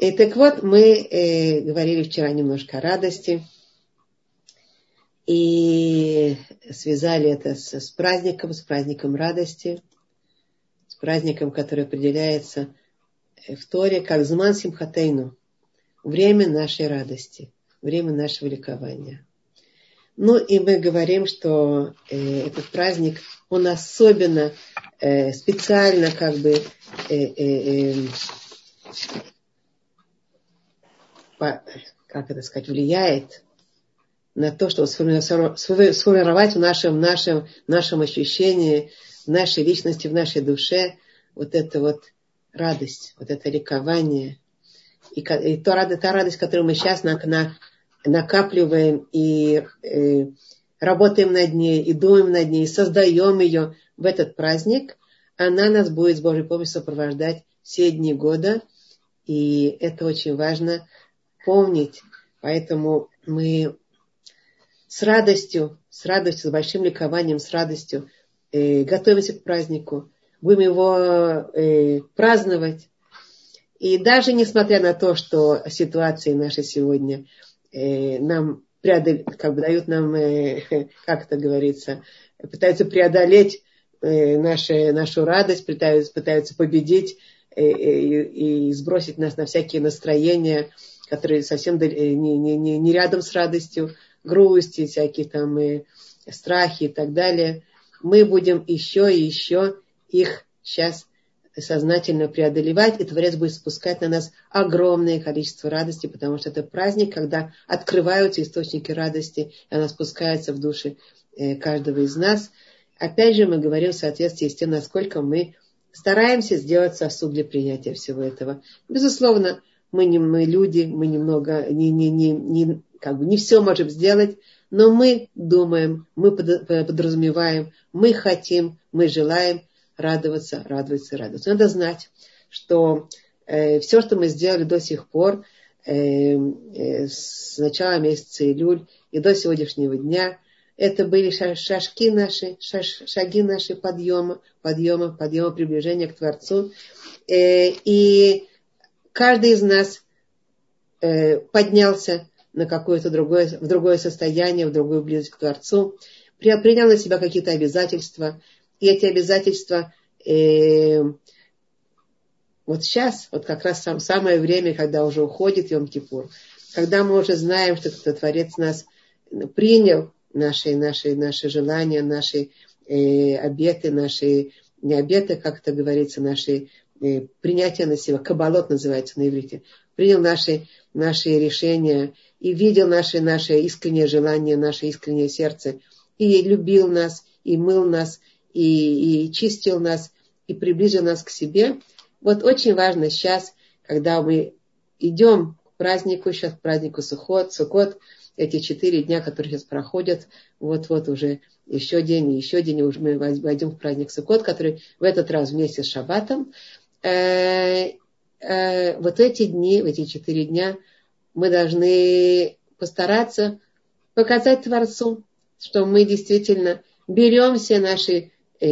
Так вот, мы говорили вчера немножко о радости. И связали это с праздником радости, с праздником, который определяется в Торе как Зман Симхатейну, время нашей радости, время нашего ликования. Ну и мы говорим, что этот праздник, он особенно специально влияет на то, чтобы сформировать в нашем ощущении, в нашей личности, в нашей душе вот эту вот радость, вот это ликование. И та радость, которую мы сейчас накапливаем и работаем над ней, и думаем над ней, и создаем ее в этот праздник, она нас будет с Божьей помощью сопровождать все дни года. И это очень важно помнить. Поэтому мы с радостью, с большим ликованием, с радостью готовимся к празднику. Будем его праздновать. И даже несмотря на то, что ситуации наши сегодня нам дают нам, как это говорится, пытаются преодолеть нашу радость, пытаются победить и сбросить нас на всякие настроения, которые совсем не рядом с радостью, грусти, всякие там страхи и так далее. Мы будем еще и еще их сейчас сознательно преодолевать, и Творец будет спускать на нас огромное количество радости, потому что это праздник, когда открываются источники радости, и она спускается в души каждого из нас. Опять же, мы говорим в соответствии с тем, насколько мы стараемся сделать сосуд для принятия всего этого. Безусловно, мы люди, мы немного, не все можем сделать, но мы думаем, мы подразумеваем, мы хотим, мы желаем радоваться. Надо знать, что все, что мы сделали до сих пор, с начала месяца Илюль и до сегодняшнего дня, это были шаги наши подъема, приближения к Творцу. И каждый из нас поднялся на какое-то в другое состояние, в другую близость к Творцу, принял на себя какие-то обязательства. И эти обязательства вот сейчас, вот как раз самое время, когда уже уходит Йом-Кипур, когда мы уже знаем, что Творец нас принял, наши желания, наши обеты, не обеты, как это говорится, наши принятия на себя, кабалот называется на иврите, принял наши решения и видел наше искреннее желание, наше искреннее сердце, и любил нас, и мыл нас, и чистил нас, и приблизил нас к себе. Вот очень важно сейчас, когда мы идем к празднику, сейчас к празднику Суккот, эти 4 дня, которые сейчас проходят, вот уже еще день, и уже мы войдем в праздник Суккот, который в этот раз вместе с Шаббатом. Вот эти дни, в эти 4 дня мы должны постараться показать Творцу, что мы действительно берем все наши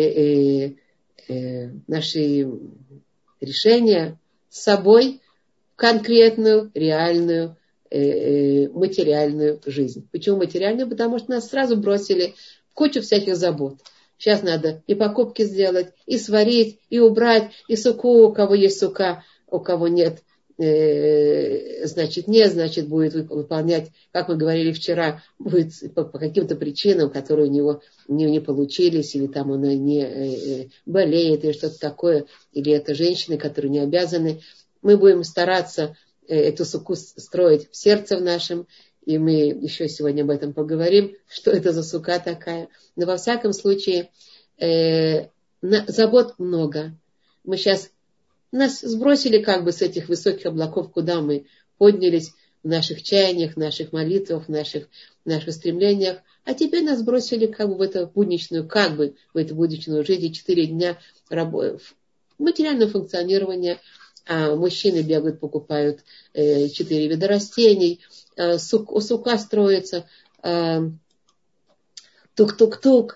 решения с собой в конкретную, реальную, материальную жизнь. Почему материальную? Потому что нас сразу бросили в кучу всяких забот. Сейчас надо и покупки сделать, и сварить, и убрать, и суку, у кого есть сука, у кого нет, значит будет выполнять, как мы говорили вчера, будет по каким-то причинам, которые у него не получились, или там он не болеет, или что-то такое, или это женщины, которые не обязаны. Мы будем стараться эту суку строить в сердце в нашем, и мы еще сегодня об этом поговорим, что это за сука такая. Но во всяком случае, забот много. Нас сбросили с этих высоких облаков, куда мы поднялись в наших чаяниях, в наших молитвах, в наших стремлениях. А теперь нас бросили в эту будничную, в эту будничную жизнь, 4 дня материального функционирования. А мужчины бегают, покупают 4 вида растений, сука строится, тук-тук-тук,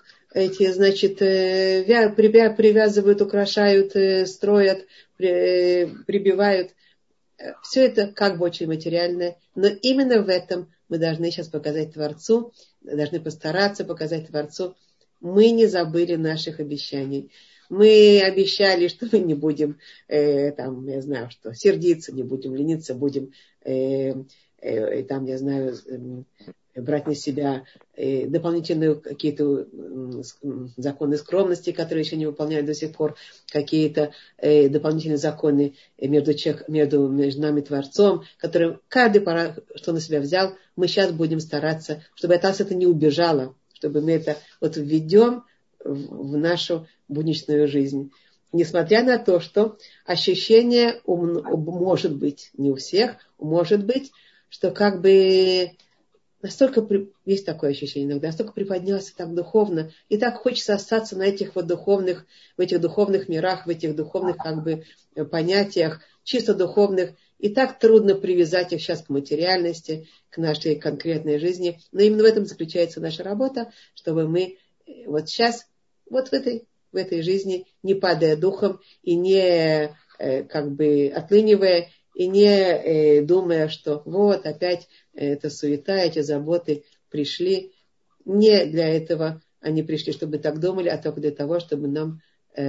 привязывают, украшают, строят, прибивают. Все это как бы очень материальное, но именно в этом мы должны сейчас показать Творцу, должны постараться показать Творцу. Мы не забыли наших обещаний. Мы обещали, что мы не будем, там, я знаю, что сердиться, не будем лениться, будем, там, я знаю, брать на себя дополнительные какие-то законы скромности, которые еще не выполняют до сих пор, какие-то дополнительные законы между нами и Творцом, которые каждый пора, что на себя взял, мы сейчас будем стараться, чтобы от нас это не убежало, чтобы мы это вот введем в нашу будничную жизнь. Несмотря на то, что ощущение может быть, не у всех, может быть, что как бы настолько, есть такое ощущение иногда, настолько приподнялся так духовно, и так хочется остаться на этих вот духовных, в этих духовных мирах, в этих духовных как бы понятиях, чисто духовных, и так трудно привязать их сейчас к материальности, к нашей конкретной жизни. Но именно в этом заключается наша работа, чтобы мы вот сейчас, вот в этой жизни, не падая духом и не как бы отлынивая, и не думая, что вот опять эта суета, эти заботы пришли. Не для этого они пришли, чтобы так думали, а только для того, чтобы нам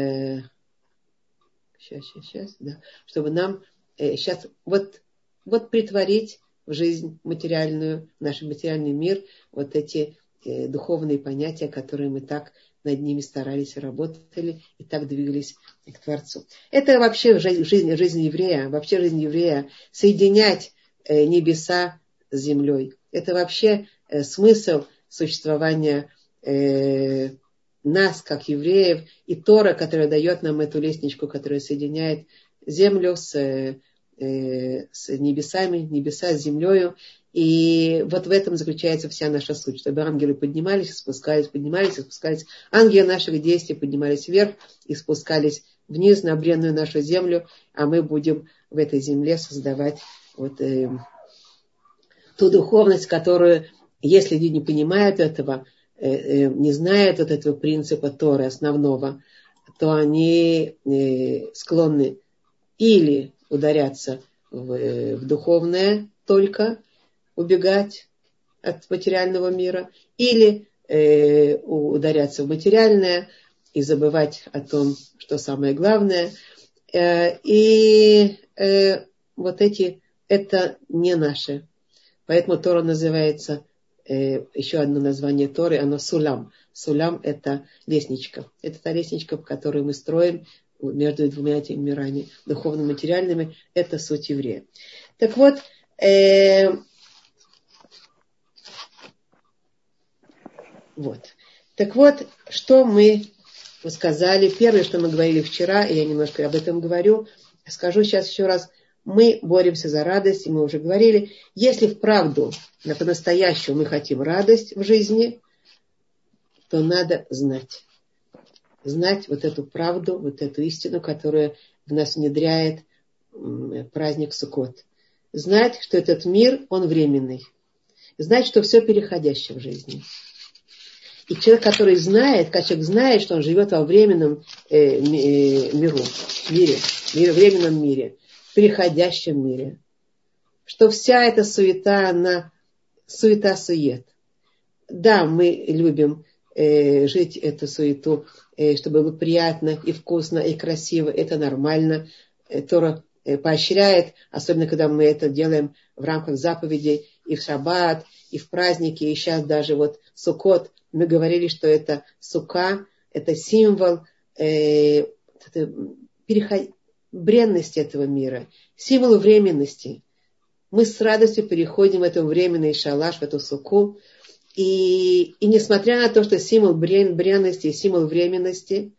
чтобы нам сейчас вот притворить в жизнь материальную, в наш материальный мир, вот эти духовные понятия, которые мы так над ними старались и работали, и так двигались к Творцу. Это вообще жизнь еврея, вообще жизнь еврея, соединять небеса с землей. Это вообще смысл существования нас, как евреев, и Тора, которая дает нам эту лестничку, которая соединяет землю с небесами, небеса с землею. И вот в этом заключается вся наша суть, чтобы ангелы поднимались и спускались, поднимались и спускались. Ангелы наших действий поднимались вверх и спускались вниз на бренную нашу землю, а мы будем в этой земле создавать вот ту духовность, которую, если люди не понимают этого, не знают вот этого принципа Торы основного, то они склонны или ударяться в духовное только, убегать от материального мира, или ударяться в материальное и забывать о том, что самое главное. И вот это не наше. Поэтому Тора называется, еще одно название Торы, оно Сулам. Сулам — это лестничка. Это та лестничка, по которой мы строим между двумя этими мирами, духовными и материальными. Это суть еврея. Так вот, Так вот, что мы сказали. Первое, что мы говорили вчера, и я немножко об этом говорю, скажу сейчас еще раз. Мы боремся за радость, и мы уже говорили, если вправду, по-настоящему мы хотим радость в жизни, то надо знать. Знать вот эту правду, вот эту истину, которая в нас внедряет праздник Суккот. Знать, что этот мир, он временный. Знать, что все переходящее в жизни. И человек, который знает, как человек знает, что он живет во временном временном мире, переходящем мире, что вся эта суета, она суета-сует. Да, мы любим жить эту суету, чтобы было приятно и вкусно, и красиво, это нормально. Тора поощряет, особенно когда мы это делаем в рамках заповедей и в шаббат, и в праздники, и сейчас даже вот Суккот. Мы говорили, что это сука, это символ бренности этого мира, символ временности. Мы с радостью переходим в этот временный шалаш, в эту суку. И несмотря на то, что символ бренности и символ временности,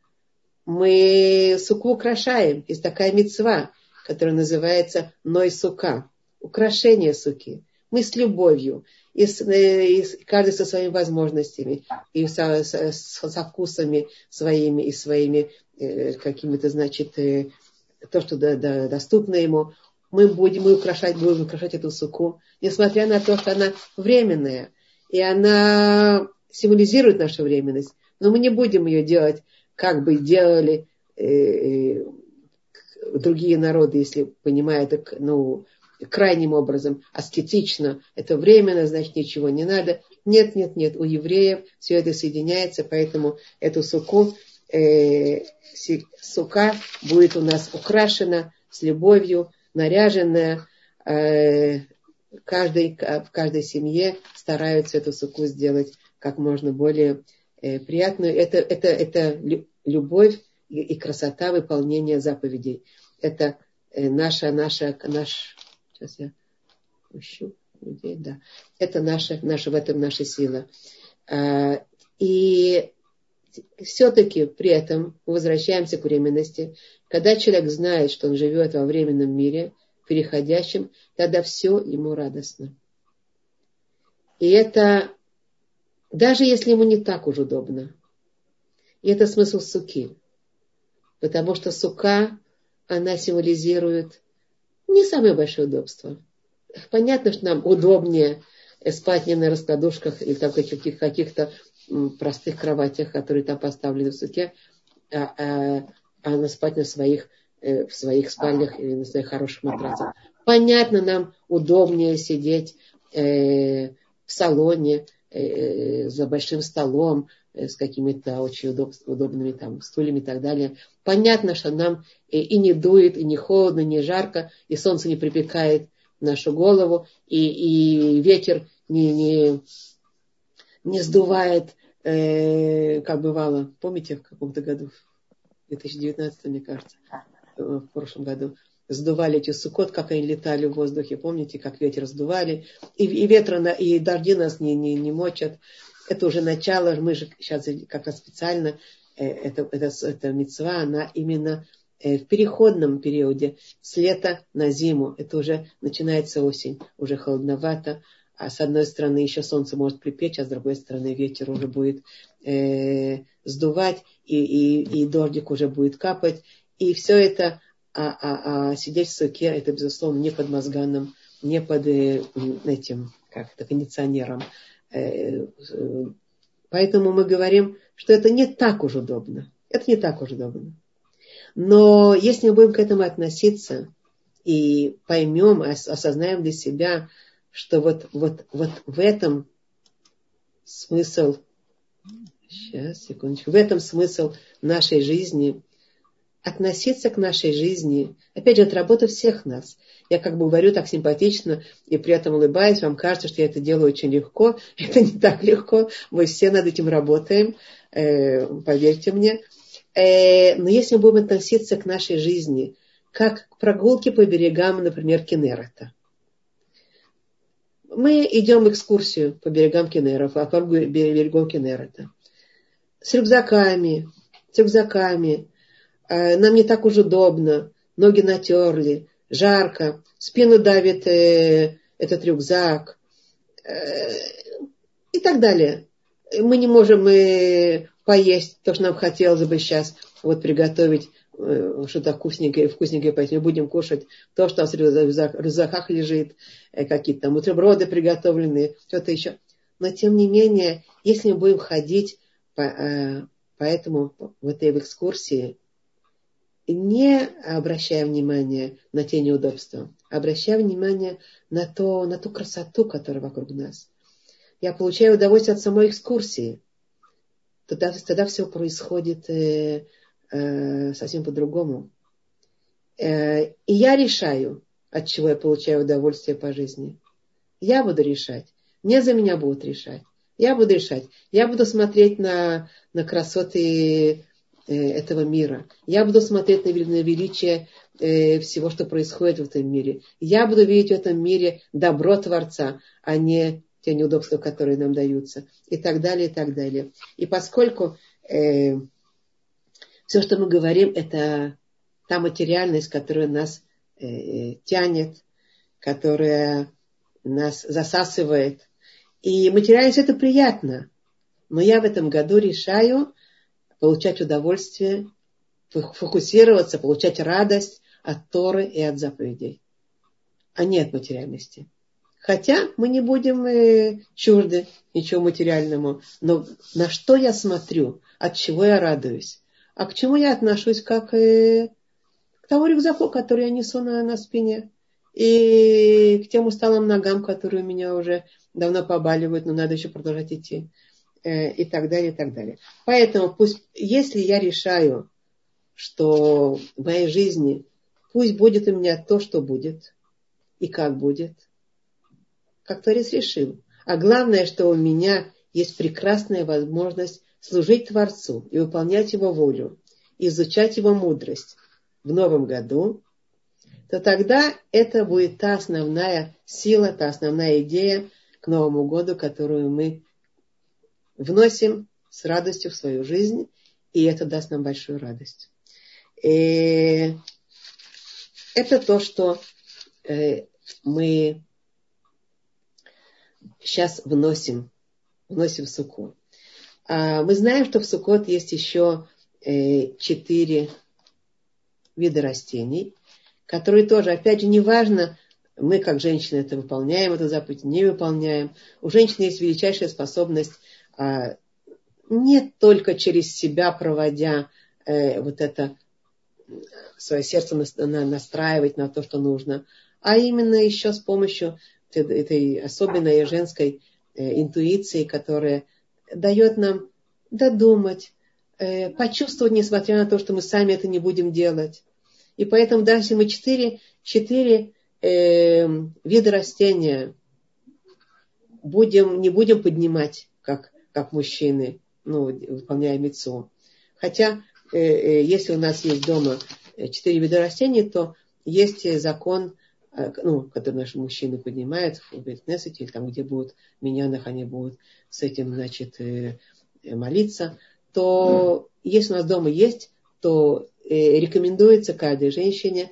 мы суку украшаем. Есть такая мицва, которая называется ной сука, украшение суки. Мы с любовью, и каждый со своими возможностями, и со вкусами своими, и своими какими-то, значит, то, что доступно ему. Мы будем украшать эту суку, несмотря на то, что она временная, и она символизирует нашу временность. Но мы не будем ее делать, как бы делали другие народы, если понимают, крайним образом, аскетично, это временно, значит, ничего не надо. Нет, нет, нет, у евреев все это соединяется, поэтому эту сука будет у нас украшена с любовью, наряженная. В каждой семье стараются эту суку сделать как можно более приятную. Это любовь и красота выполнения заповедей. Это сейчас я ищу людей, да. Это в этом наша сила. И все-таки при этом мы возвращаемся к временности. Когда человек знает, что он живет во временном мире, переходящем, тогда все ему радостно. И это, даже если ему не так уж удобно. И это смысл суки. Потому что сука, она символизирует не самое большое удобство. Понятно, что нам удобнее спать не на раскладушках или там каких-то простых кроватях, которые там поставлены в суке, а спать в своих спальнях или на своих хороших матрасах. Понятно, нам удобнее сидеть в салоне за большим столом с какими-то очень удобными там стульями и так далее. Понятно, что нам и не дует, и не холодно, и не жарко, и солнце не припекает нашу голову, и ветер не сдувает, как бывало, помните, в каком-то году, в 2019, мне кажется, в прошлом году, сдували эти сукот, как они летали в воздухе, помните, как ветер сдували, и дожди нас не мочат. Это уже начало, мы же сейчас как раз специально, эта мицва, она именно в переходном периоде, с лета на зиму. Это уже начинается осень, уже холодновато, а с одной стороны еще солнце может припечь, а с другой стороны ветер уже будет сдувать, и дождик уже будет капать. И все это, сидеть в суке, это, безусловно, не под мозганом, не под этим, кондиционером. Поэтому мы говорим, что это не так уж удобно. Это не так уж удобно. Но если мы будем к этому относиться и поймем, осознаем для себя, что вот в этом смысл, в этом смысл нашей жизни, относиться к нашей жизни, опять же, это работа всех нас. Я говорю так симпатично и при этом улыбаюсь, вам кажется, что я это делаю очень легко. Это не так легко, мы все над этим работаем, поверьте мне. Но если мы будем относиться к нашей жизни, как к прогулке по берегам, например, Кенерета. Мы идем в экскурсию по берегам Кенеров, по берегам Кенерета. С рюкзаками. Нам не так уж удобно. Ноги натерли. Жарко. Спину давит этот рюкзак. И так далее. Мы не можем поесть то, что нам хотелось бы сейчас приготовить что-то вкусненькое поесть. Мы будем кушать то, что у нас в рюкзаках лежит, какие-то там бутерброды приготовленные, что-то еще. Но тем не менее, если мы будем ходить поэтому в этой экскурсии, не обращая внимания на те неудобства, обращая внимание на ту красоту, которая вокруг нас. Я получаю удовольствие от самой экскурсии. Тогда все происходит совсем по-другому. И я решаю, от чего я получаю удовольствие по жизни. Я буду решать. Не за меня будут решать. Я буду решать. Я буду смотреть на красоты этого мира. Я буду смотреть на величие всего, что происходит в этом мире. Я буду видеть в этом мире добро Творца, а не те неудобства, которые нам даются. И так далее, и так далее. И поскольку все, что мы говорим, это та материальность, которая нас тянет, которая нас засасывает. И материальность это приятно. Но я в этом году решаю получать удовольствие, фокусироваться, получать радость от Торы и от заповедей, а не от материальности. Хотя мы не будем чужды ничего материальному. Но на что я смотрю, от чего я радуюсь, а к чему я отношусь как к тому рюкзаку, который я несу на спине. И к тем усталым ногам, которые у меня уже давно побаливают, но надо еще продолжать идти. И так далее, и так далее. Поэтому пусть, если я решаю, что в моей жизни пусть будет у меня то, что будет, и как будет, как Творец решил. А главное, что у меня есть прекрасная возможность служить Творцу и выполнять Его волю, изучать Его мудрость в новом году, то тогда это будет та основная сила, та основная идея к Новому году, которую мы вносим с радостью в свою жизнь, и это даст нам большую радость. И это то, что мы сейчас вносим в Суккот. Мы знаем, что в Суккот есть еще 4 вида растений, которые тоже, опять же, неважно, мы как женщины это выполняем, эту заповедь не выполняем. У женщины есть величайшая способность не только через себя проводя вот это свое сердце настраивать на то, что нужно, а именно еще с помощью этой особенной женской интуиции, которая дает нам додумать, почувствовать, несмотря на то, что мы сами это не будем делать. И поэтому даже если мы 4 вида растения не будем поднимать, как мужчины, выполняя мицву. Хотя, если у нас есть дома 4 вида растений, то есть закон, который наши мужчины поднимают в Бейт-Кнесете, или там, где будут в миньянах, они будут с этим, молиться, то если у нас дома есть, то рекомендуется каждой женщине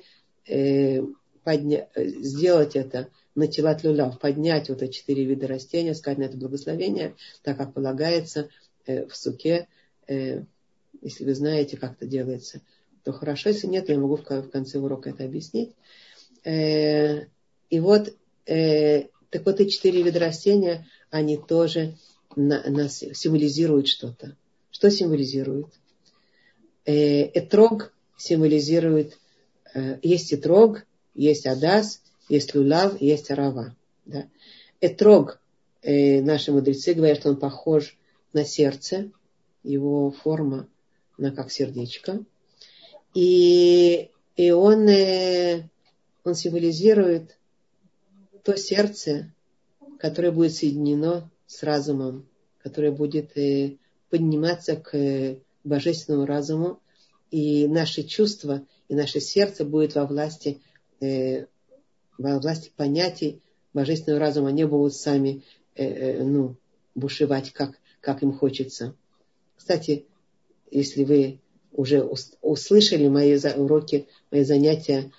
сделать это на тилат люляв, поднять вот эти 4 вида растения, сказать на это благословение, так как полагается в суке. Если вы знаете, как это делается, то хорошо, если нет, я могу в конце урока это объяснить. И вот, так вот эти 4 вида растения, они тоже нас символизируют что-то. Что символизирует? Этрог символизирует, есть этрог, есть адас, есть люлав, есть арава. Да? Этрог, наши мудрецы говорят, что он похож на сердце, его форма, она как сердечко. И он символизирует то сердце, которое будет соединено с разумом, которое будет подниматься к божественному разуму, и наши чувства, и наше сердце будет во власти понятий божественного разума. Они будут сами бушевать, как им хочется. Кстати, если вы уже услышали мои уроки, мои занятия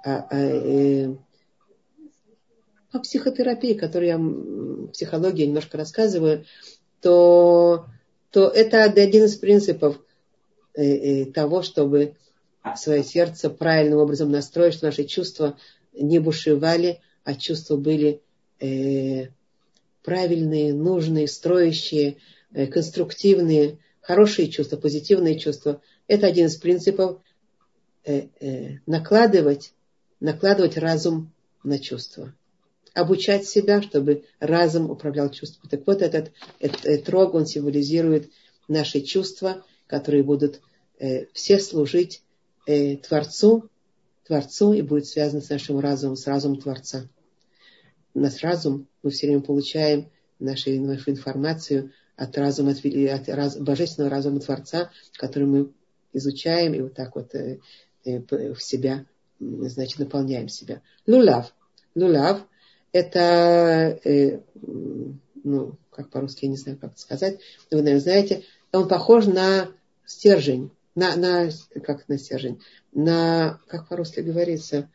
по психотерапии, которые я в психологии немножко рассказываю, то это один из принципов того, чтобы свое сердце правильным образом настроить, чтобы наши чувства не бушевали, а чувства были правильные, нужные, строящие, конструктивные, хорошие чувства, позитивные чувства. Это один из принципов накладывать разум на чувства. Обучать себя, чтобы разум управлял чувствами. Так вот, этот этрог, он символизирует наши чувства, которые будут все служить Творцу, и будет связано с нашим разумом, с разумом Творца. Наш разум, мы все время получаем нашу информацию от божественного разума Творца, который мы изучаем и вот так вот в себя, наполняем себя. Лулав это, как по-русски, я не знаю, как это сказать, но вы, наверное, знаете, он похож на стержень, как на стержень, как по-русски говорится,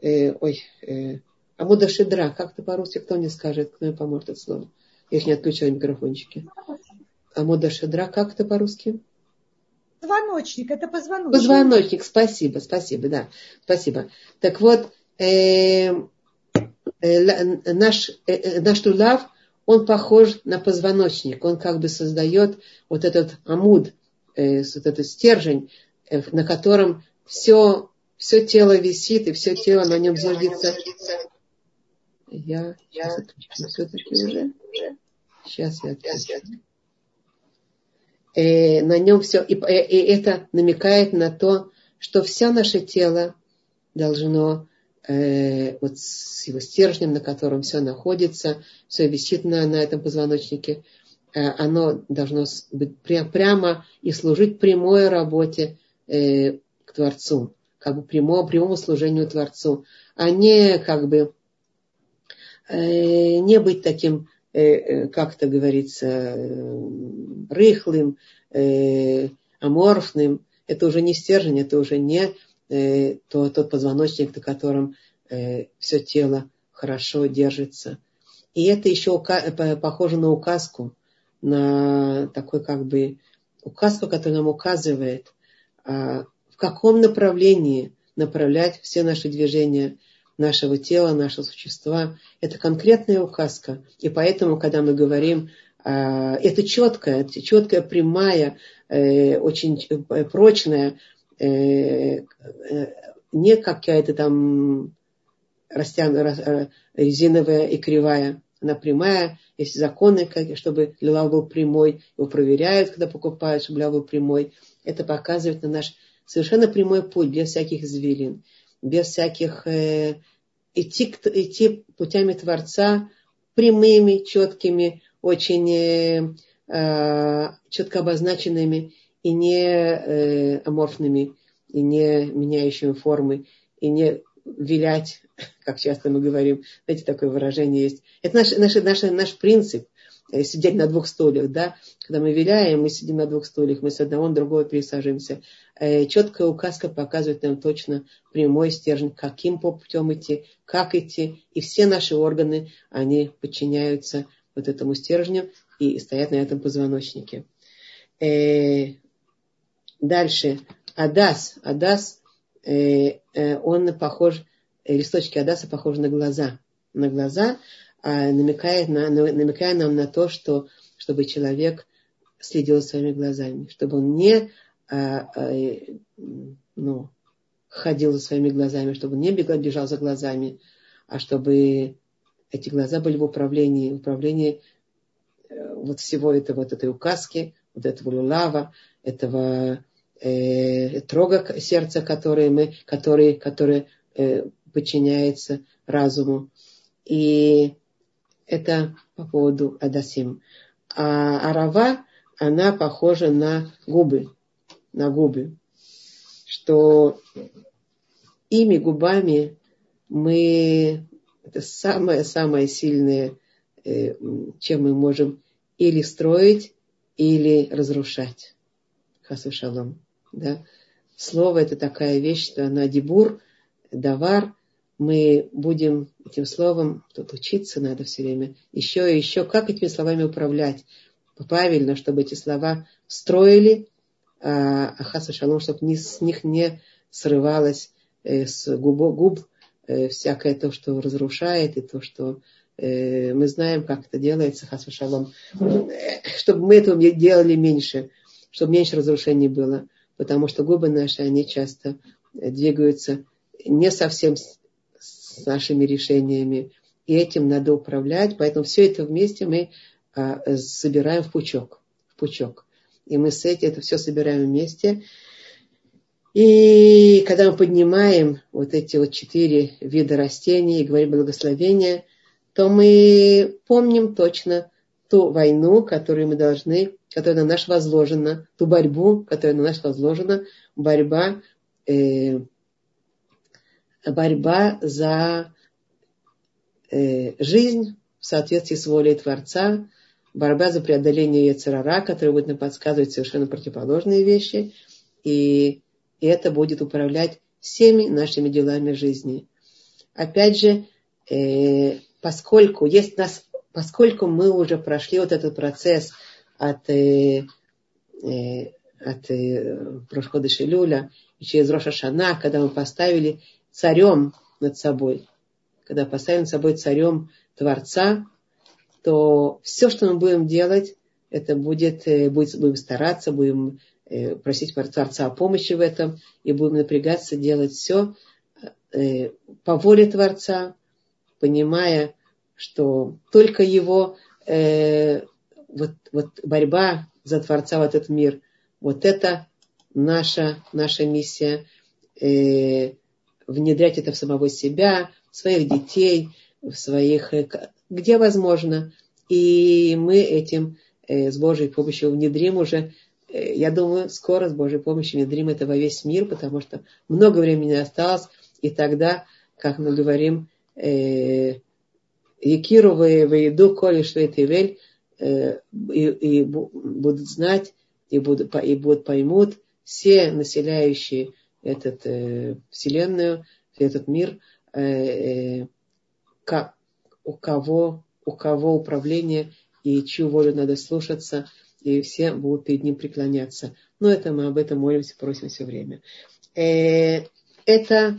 амуда шедра, как это по-русски, кто мне скажет, кто мне поможет это слово? Я их не отключила микрофончики. Амуда шедра, как это по-русски? Позвоночник, это позвоночник. Позвоночник, спасибо, да, спасибо. Так вот, наш лулав, он похож на позвоночник, он как бы создает вот этот амуд, вот этот стержень, на котором все все тело висит, и все тело на нем зиждется. Я сейчас отключу все-таки уже. Сейчас я отключу. На нем все. И это намекает на то, что все наше тело должно, вот с его стержнем, на котором все находится, все висит на этом позвоночнике, оно должно быть прямо и служить прямой работе к Творцу, как бы прямому служению Творцу, а не как бы не быть таким, как это говорится, рыхлым, аморфным. Это уже не стержень, это уже не тот позвоночник, на котором все тело хорошо держится. И это еще похоже на указку, на такой как бы указку, которая нам указывает, в каком направлении направлять все наши движения нашего тела, нашего существа. Это конкретная указка. И поэтому, когда мы говорим, это четкая, прямая, очень прочная, не какая-то там резиновая и кривая. Она прямая. Есть законы, чтобы лилав был прямой. Его проверяют, когда покупают, чтобы лилав был прямой. Это показывает на наш совершенно прямой путь, без всяких извилин, без всяких... идти путями Творца прямыми, четкими, очень четко обозначенными и не аморфными, и не меняющими формы, и не вилять, как часто мы говорим. Знаете, такое выражение есть. Это наш принцип. Сидеть на двух стульях, да? Когда мы виляем, мы сидим на двух стульях, мы с одного на другое пересаживаемся. Четкая указка показывает нам точно прямой стержень, каким путем идти, как идти. И все наши органы, они подчиняются вот этому стержню и стоят на этом позвоночнике. Дальше. Адас, он похож, листочки адаса похожи на глаза. На глаза, намекая нам на то, чтобы человек следил за своими глазами, чтобы он не ходил за своими глазами, чтобы он не бежал за глазами, а чтобы эти глаза были в управлении вот всего этого, вот этой указки, вот этого лулава, этого трога сердца, который подчиняется разуму. И это по поводу адасим. А арава, она похожа на губы. Что ими губами это самое сильное, чем мы можем или строить, или разрушать. Хас вешалом. Да? Слово это такая вещь, что она дибур, давар. Мы будем этим словом, тут учиться надо все время, еще и еще, как этими словами управлять. Правильно, чтобы эти слова строили, хас вешалом, чтобы с них не срывалось с губ всякое то, что разрушает, и то, что мы знаем, как это делается, хас вешалом, чтобы мы этого делали меньше, чтобы меньше разрушений было, потому что губы наши, они часто двигаются не совсем с нашими решениями, и этим надо управлять, поэтому все это вместе мы собираем в пучок. И мы с этим это все собираем вместе. И когда мы поднимаем вот эти вот 4 вида растений и говорим благословения, то мы помним точно ту войну, которая на нас возложена, ту борьбу, которая на нас возложена, борьба за жизнь в соответствии с волей Творца, борьба за преодоление йецер ара, который будет нам подсказывать совершенно противоположные вещи, и это будет управлять всеми нашими делами жизни. Опять же, поскольку мы уже прошли вот этот процесс от Рош ходеш Элюля и через Рош ха-Шана, когда мы поставили царем над собой, царем Творца, то все, что мы будем делать, это будем стараться, будем просить Творца о помощи в этом, и будем напрягаться делать все по воле Творца, понимая, что только его вот борьба за Творца в этот мир, вот это наша миссия, внедрять это в самого себя, в своих детей, в своих, где возможно. И мы этим с Божьей помощью внедрим уже, я думаю, скоро с Божьей помощью внедрим это во весь мир, потому что много времени осталось, и тогда, как мы говорим, Якиру выеду, коли швейтивель, и будут знать, и поймут все населяющие Вселенную, этот мир, у кого управление и чью волю надо слушаться, и все будут перед ним преклоняться. Но это мы об этом молимся, просим все время. Это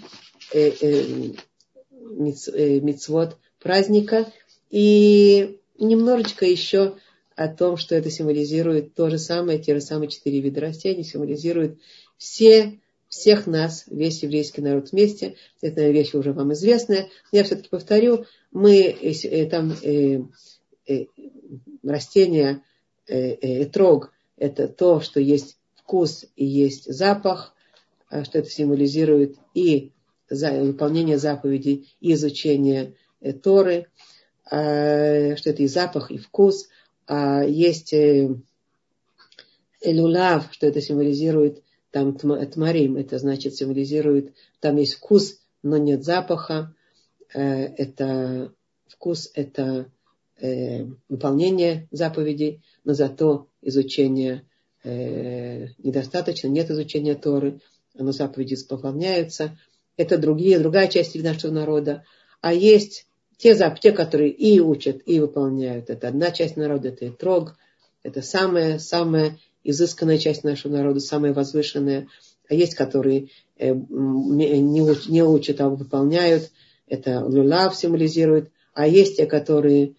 мицвот праздника. И немножечко еще о том, что это символизирует то же самое, те же самые 4 вида растений, символизируют всех нас, весь еврейский народ вместе. Это вещь уже вам известная. Я все-таки повторю, мы там растения этрог, это то, что есть вкус и есть запах, что это символизирует и выполнение заповедей, и изучение Торы, что это и запах, и вкус. Есть люлав, что это символизирует там тмарим, это значит символизирует, там есть вкус, но нет запаха. Это вкус, это выполнение заповедей, но зато изучение недостаточно, нет изучения Торы, но заповеди выполняются. Это другая часть нашего народа. А есть те, которые и учат, и выполняют. Это одна часть народа, это этрог. Это самая изысканная часть нашего народа, самая возвышенная. А есть, которые не учат, а выполняют. Это люлав символизирует. А есть те, которые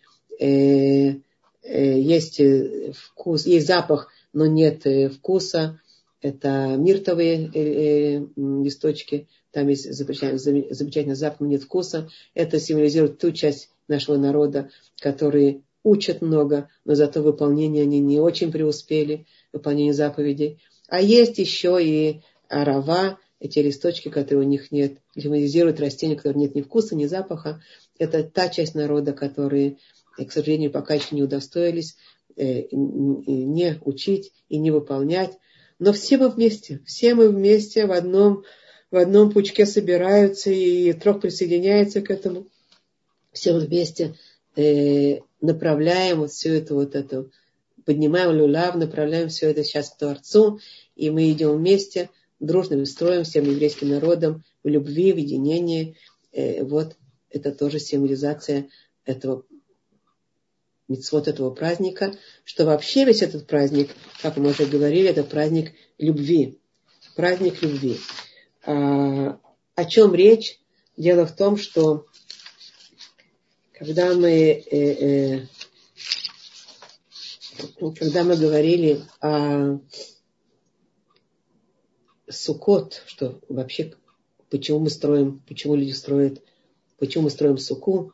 есть вкус, есть запах, но нет вкуса. Это миртовые листочки. Там есть замечательный запах, но нет вкуса. Это символизирует ту часть нашего народа, которые учат много, но зато в выполнении они не очень преуспели, в выполнении заповедей. А есть еще и арава, эти листочки, которые у них нет, символизируют растения, у которых нет ни вкуса, ни запаха. Это та часть народа, которые, к сожалению, пока еще не удостоились не учить и не выполнять. Но все мы вместе в одном пучке собираются, и Трог присоединяется к этому. Все мы вместе направляем вот всю эту, поднимаем люлав, направляем все это сейчас к Творцу, и мы идем вместе, дружным строем, всем еврейским народом, в любви, в единении. Вот это тоже символизация этого мицвот, этого праздника, что вообще весь этот праздник, как мы уже говорили, это праздник любви. Праздник любви. О чем речь? Дело в том, что когда мы говорили о Суккот, что вообще почему мы строим суку,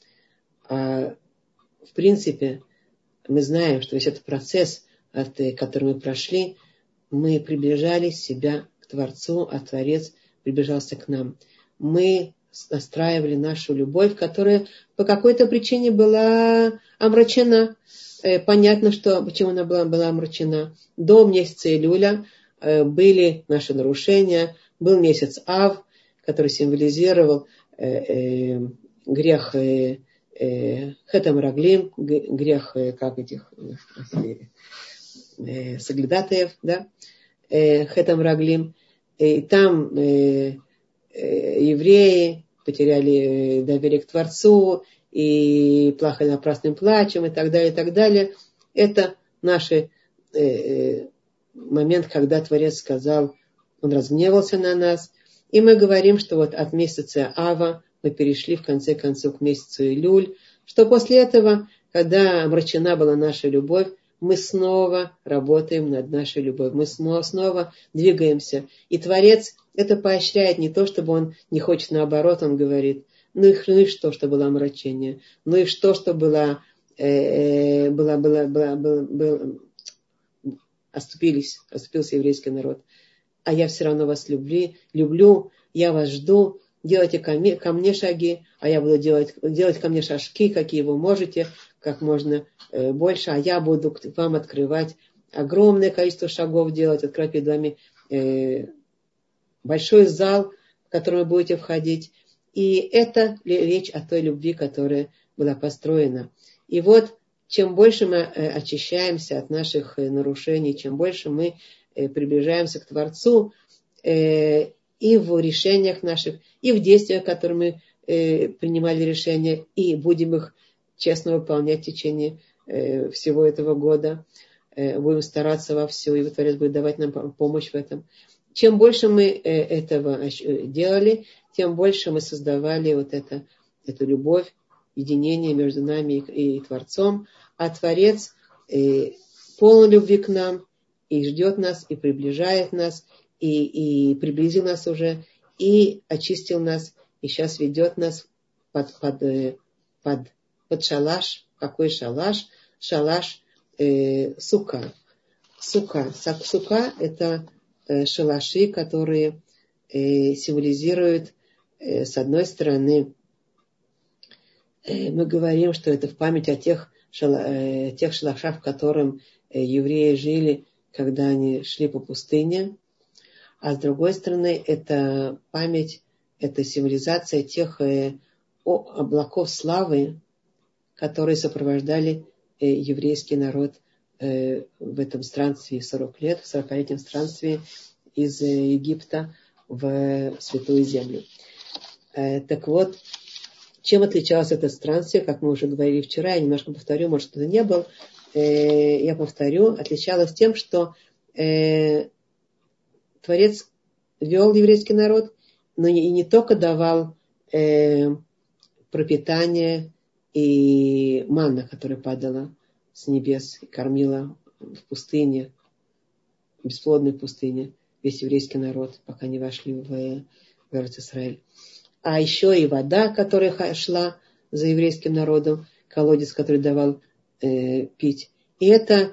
в принципе, мы знаем, что весь этот процесс, который мы прошли, мы приближали себя к Творцу, а Творец приближался к нам. Мы настраивали нашу любовь, которая по какой-то причине была омрачена. Понятно, почему она была омрачена. До месяца Илюля были наши нарушения. Был месяц Ав, который символизировал грех Хетам Раглим, грех как этих соглядатаев, да? Хетам Раглим. И там евреи потеряли доверие к Творцу и плакали напрасным плачем и так далее, и так далее. Это наш момент, когда Творец сказал, он разгневался на нас. И мы говорим, что вот от месяца Ава мы перешли в конце концов к месяцу Илюль, что после этого, когда омрачена была наша любовь, мы снова работаем над нашей любовью. Мы снова двигаемся. И Творец это поощряет не то, чтобы он не хочет, наоборот, он говорит, ну и что, что было омрачение, ну и что оступился еврейский народ. А я все равно вас люблю, я вас жду, делайте ко мне шаги, а я буду делать ко мне шажки, какие вы можете, как можно больше, а я буду вам открывать огромное количество шагов делать, открывать перед вами большой зал, в который вы будете входить. И это речь о той любви, которая была построена. И вот, чем больше мы очищаемся от наших нарушений, чем больше мы приближаемся к Творцу и в решениях наших, и в действиях, которые мы принимали решения, и будем их честно выполнять в течение всего этого года, будем стараться во все, и Творец будет давать нам помощь в этом. Чем больше мы этого делали, тем больше мы создавали вот эту любовь, единение между нами и Творцом, а Творец полон любви к нам, и ждет нас, и приближает нас, и приблизил нас уже, и очистил нас, и сейчас ведет нас под шалаш. Какой шалаш? Шалаш сука. Сука – это шалаши, которые символизируют, с одной стороны, мы говорим, что это в память о тех шалашах, в которых евреи жили, когда они шли по пустыне. А с другой стороны, это память, это символизация тех облаков славы, которые сопровождали еврейский народ в этом странстве 40 лет, в 40-летнем странстве из Египта в Святую Землю. Так вот, чем отличалось это странствие, как мы уже говорили вчера, я немножко повторю, может, кто-то не был, я повторю, отличалось тем, что Творец вел еврейский народ, но и не только давал пропитание и манна, которая падала с небес и кормила в пустыне, в бесплодной пустыне, весь еврейский народ, пока не вошли в Эрец-Исраэль. А еще и вода, которая шла за еврейским народом, колодец, который давал пить. И это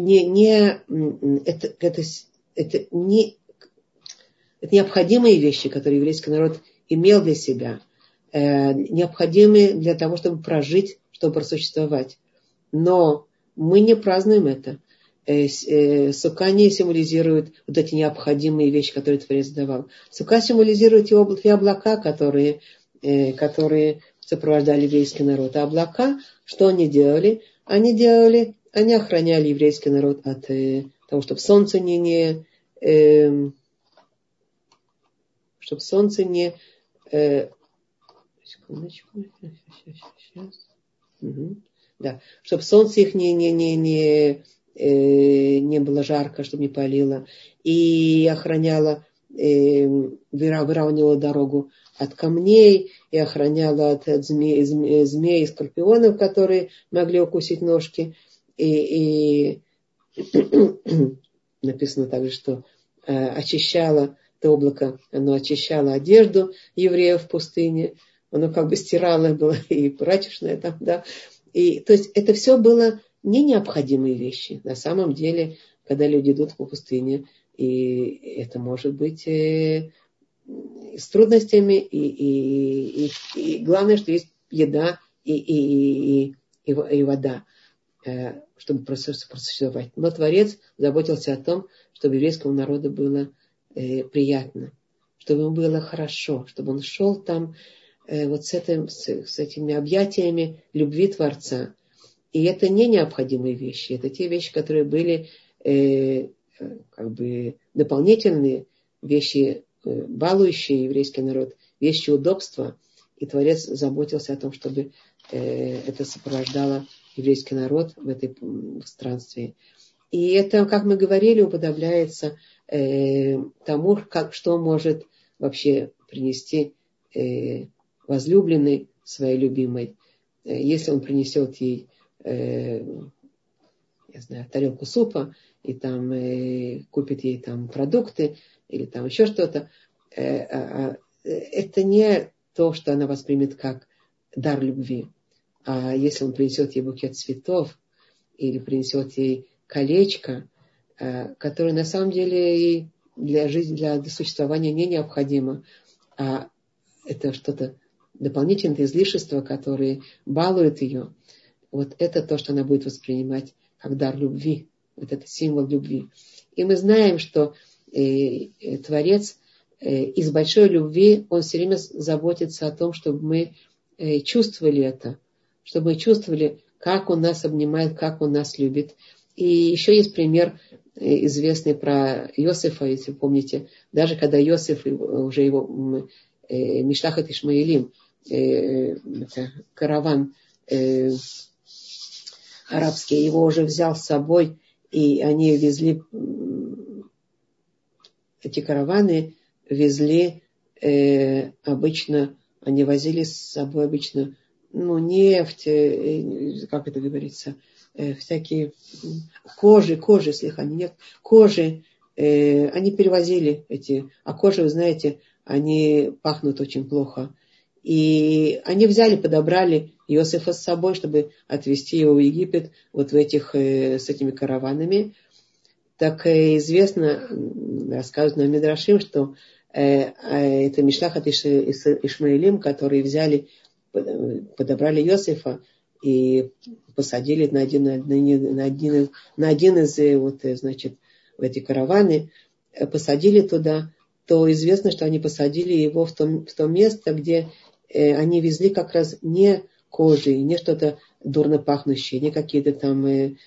необходимые вещи, которые еврейский народ имел для себя, необходимые для того, чтобы прожить, чтобы просуществовать. Но мы не празднуем это. Сука не символизирует вот эти необходимые вещи, которые Творец давал. Сука символизирует те облака, которые сопровождали еврейский народ. А облака, что они делали? Они охраняли еврейский народ от того, чтобы солнце секундочку. Сейчас. Да, чтобы солнце их не было жарко, чтобы не палило, и охраняло, выравнивало дорогу от камней, и охраняла от змей и скорпионов, которые могли укусить ножки. И написано также, что очищало это облако, оно очищало одежду евреев в пустыне, оно как бы стирало было и прачечное там, да. И, то есть это все было не необходимые вещи. На самом деле, когда люди идут по пустыне, и это может быть с трудностями, и главное, что есть еда и вода, чтобы просуществовать. Но Творец заботился о том, чтобы еврейскому народу было приятно, чтобы ему было хорошо, чтобы он шел там вот с этими объятиями любви Творца. И это не необходимые вещи, это те вещи, которые были как бы дополнительные вещи, балующие еврейский народ, вещи удобства. И Творец заботился о том, чтобы это сопровождало еврейский народ в этой странстве. И это, как мы говорили, уподобляется тому, что может вообще принести возлюбленный своей любимой. Если он принесет ей, я я знаю, тарелку супа, и там купит ей там продукты, или там еще что-то, это не то, что она воспримет как дар любви. А если он принесет ей букет цветов, или принесет ей колечко, которое на самом деле и для жизни, для существования не необходимо, а это что-то дополнительное излишество, которое балует ее, вот это то, что она будет воспринимать как дар любви. Вот это символ любви. И мы знаем, что Творец из большой любви, он все время заботится о том, чтобы мы чувствовали это, чтобы мы чувствовали, как он нас обнимает, как он нас любит. И еще есть пример известный про Иосифа, если помните. Даже когда Иосиф, уже его Мишлахат Ишмаэлим, караван арабский, его уже взял с собой, и они везли, эти караваны везли обычно, они возили с собой обычно, нефть, как это говорится, всякие кожи, слегка, не нефть, кожи, они перевозили эти, а кожи, вы знаете, они пахнут очень плохо. И они взяли, подобрали Иосифа с собой, чтобы отвезти его в Египет вот в этих, с этими караванами. Так известно, рассказывают на Мидрашим, что это Мишлахат Ишмаэлим, которые взяли, подобрали Иосифа и посадили на один из вот, значит, в эти караваны, посадили туда, то известно, что они посадили его в то место, где они везли как раз не кожи, не что-то дурно пахнущее, не какие-то там,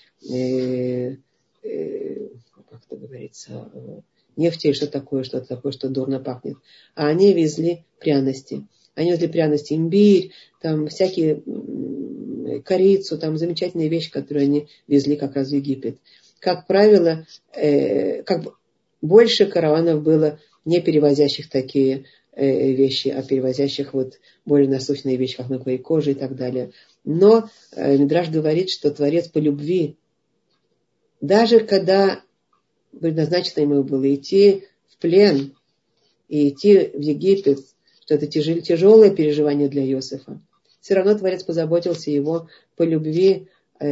как это говорится, нефть или что-то такое, что дурно пахнет. А они везли пряности. Они везли пряности, имбирь, там всякие, корицу, там замечательные вещи, которые они везли как раз в Египет. Как правило, больше караванов было не перевозящих такие вещи, а перевозящих вот более насущные вещи, как например, кожа и так далее. Но Мидраш говорит, что Творец по любви, даже когда предназначено ему было идти в плен и идти в Египет, что это тяжелое переживание для Иосифа, все равно Творец позаботился его по любви,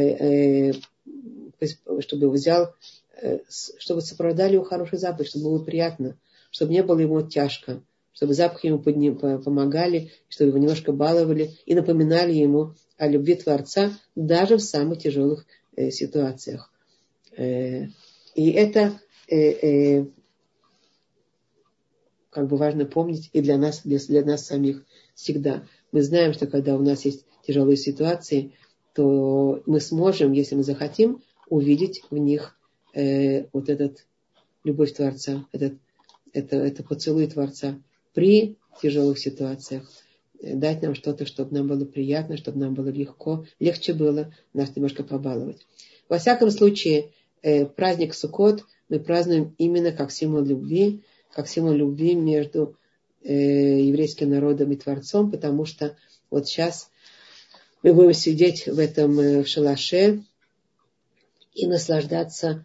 чтобы взял, чтобы сопровождали его хороший запах, чтобы было приятно, чтобы не было ему тяжко, чтобы запахи ему помогали, чтобы его немножко баловали и напоминали ему о любви Творца даже в самых тяжелых ситуациях. И это как бы важно помнить и для нас самих всегда. Мы знаем, что когда у нас есть тяжелые ситуации, то мы сможем, если мы захотим, увидеть в них вот этот любовь Творца, это поцелуй Творца при тяжелых ситуациях. Дать нам что-то, чтобы нам было приятно, чтобы нам было легче было нас немножко побаловать. Во всяком случае, праздник Суккот мы празднуем именно как символ любви между еврейским народом и Творцом, потому что вот сейчас мы будем сидеть в этом шалаше и наслаждаться,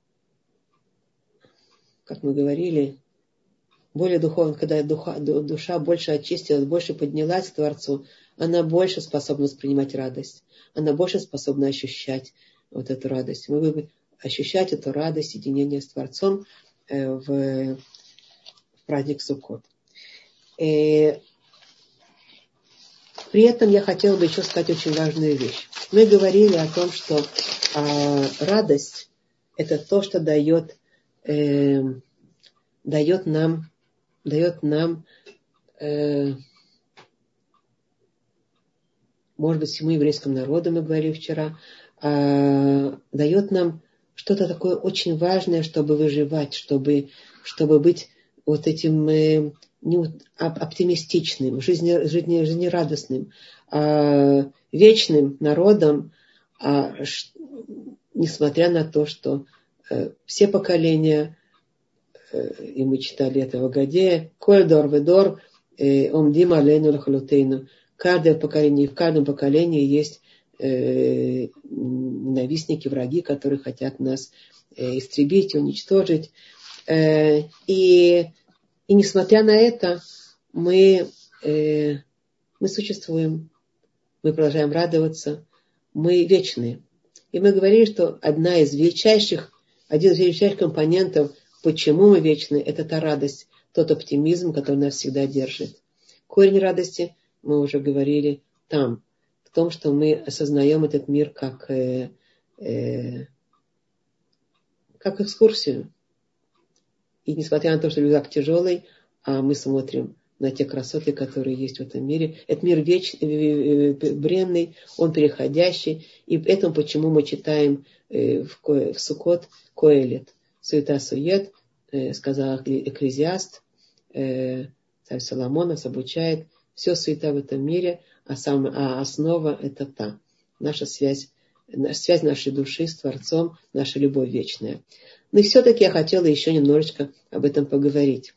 как мы говорили, более духовно, когда душа больше очистилась, больше поднялась к Творцу, она больше способна воспринимать радость, она больше способна ощущать вот эту радость. Мы будем ощущать эту радость, единение с Творцом в праздник Суккот. При этом я хотела бы еще сказать очень важную вещь. Мы говорили о том, что радость – это то, что дает нам, может быть, всему еврейскому народу, мы говорили вчера, дает нам что-то такое очень важное, чтобы выживать, чтобы быть вот этим оптимистичным, жизнерадостным, вечным народом, несмотря на то, что все поколения, и мы читали это в Агаде, «Коль дор ведор, омдим алейну лахалутейну». Каждое поколение, и в каждом поколении есть ненавистники, враги, которые хотят нас истребить, уничтожить. И несмотря на это, мы существуем, мы продолжаем радоваться, мы вечны. И мы говорили, что один из величайших компонентов, почему мы вечны, это та радость, тот оптимизм, который нас всегда держит. Корень радости, мы уже говорили, там, в том, что мы осознаем этот мир как экскурсию. И несмотря на то, что рюкзак тяжелый, а мы смотрим на те красоты, которые есть в этом мире. Этот мир бренный, он переходящий. И поэтому почему мы читаем в Суккот Коэлет. Суета-сует, сказал Экклезиаст, царь Соломон нас обучает. Все суета в этом мире, а основа это та. Наша связь нашей души с Творцом, наша любовь вечная. Но и все-таки я хотела еще немножечко об этом поговорить.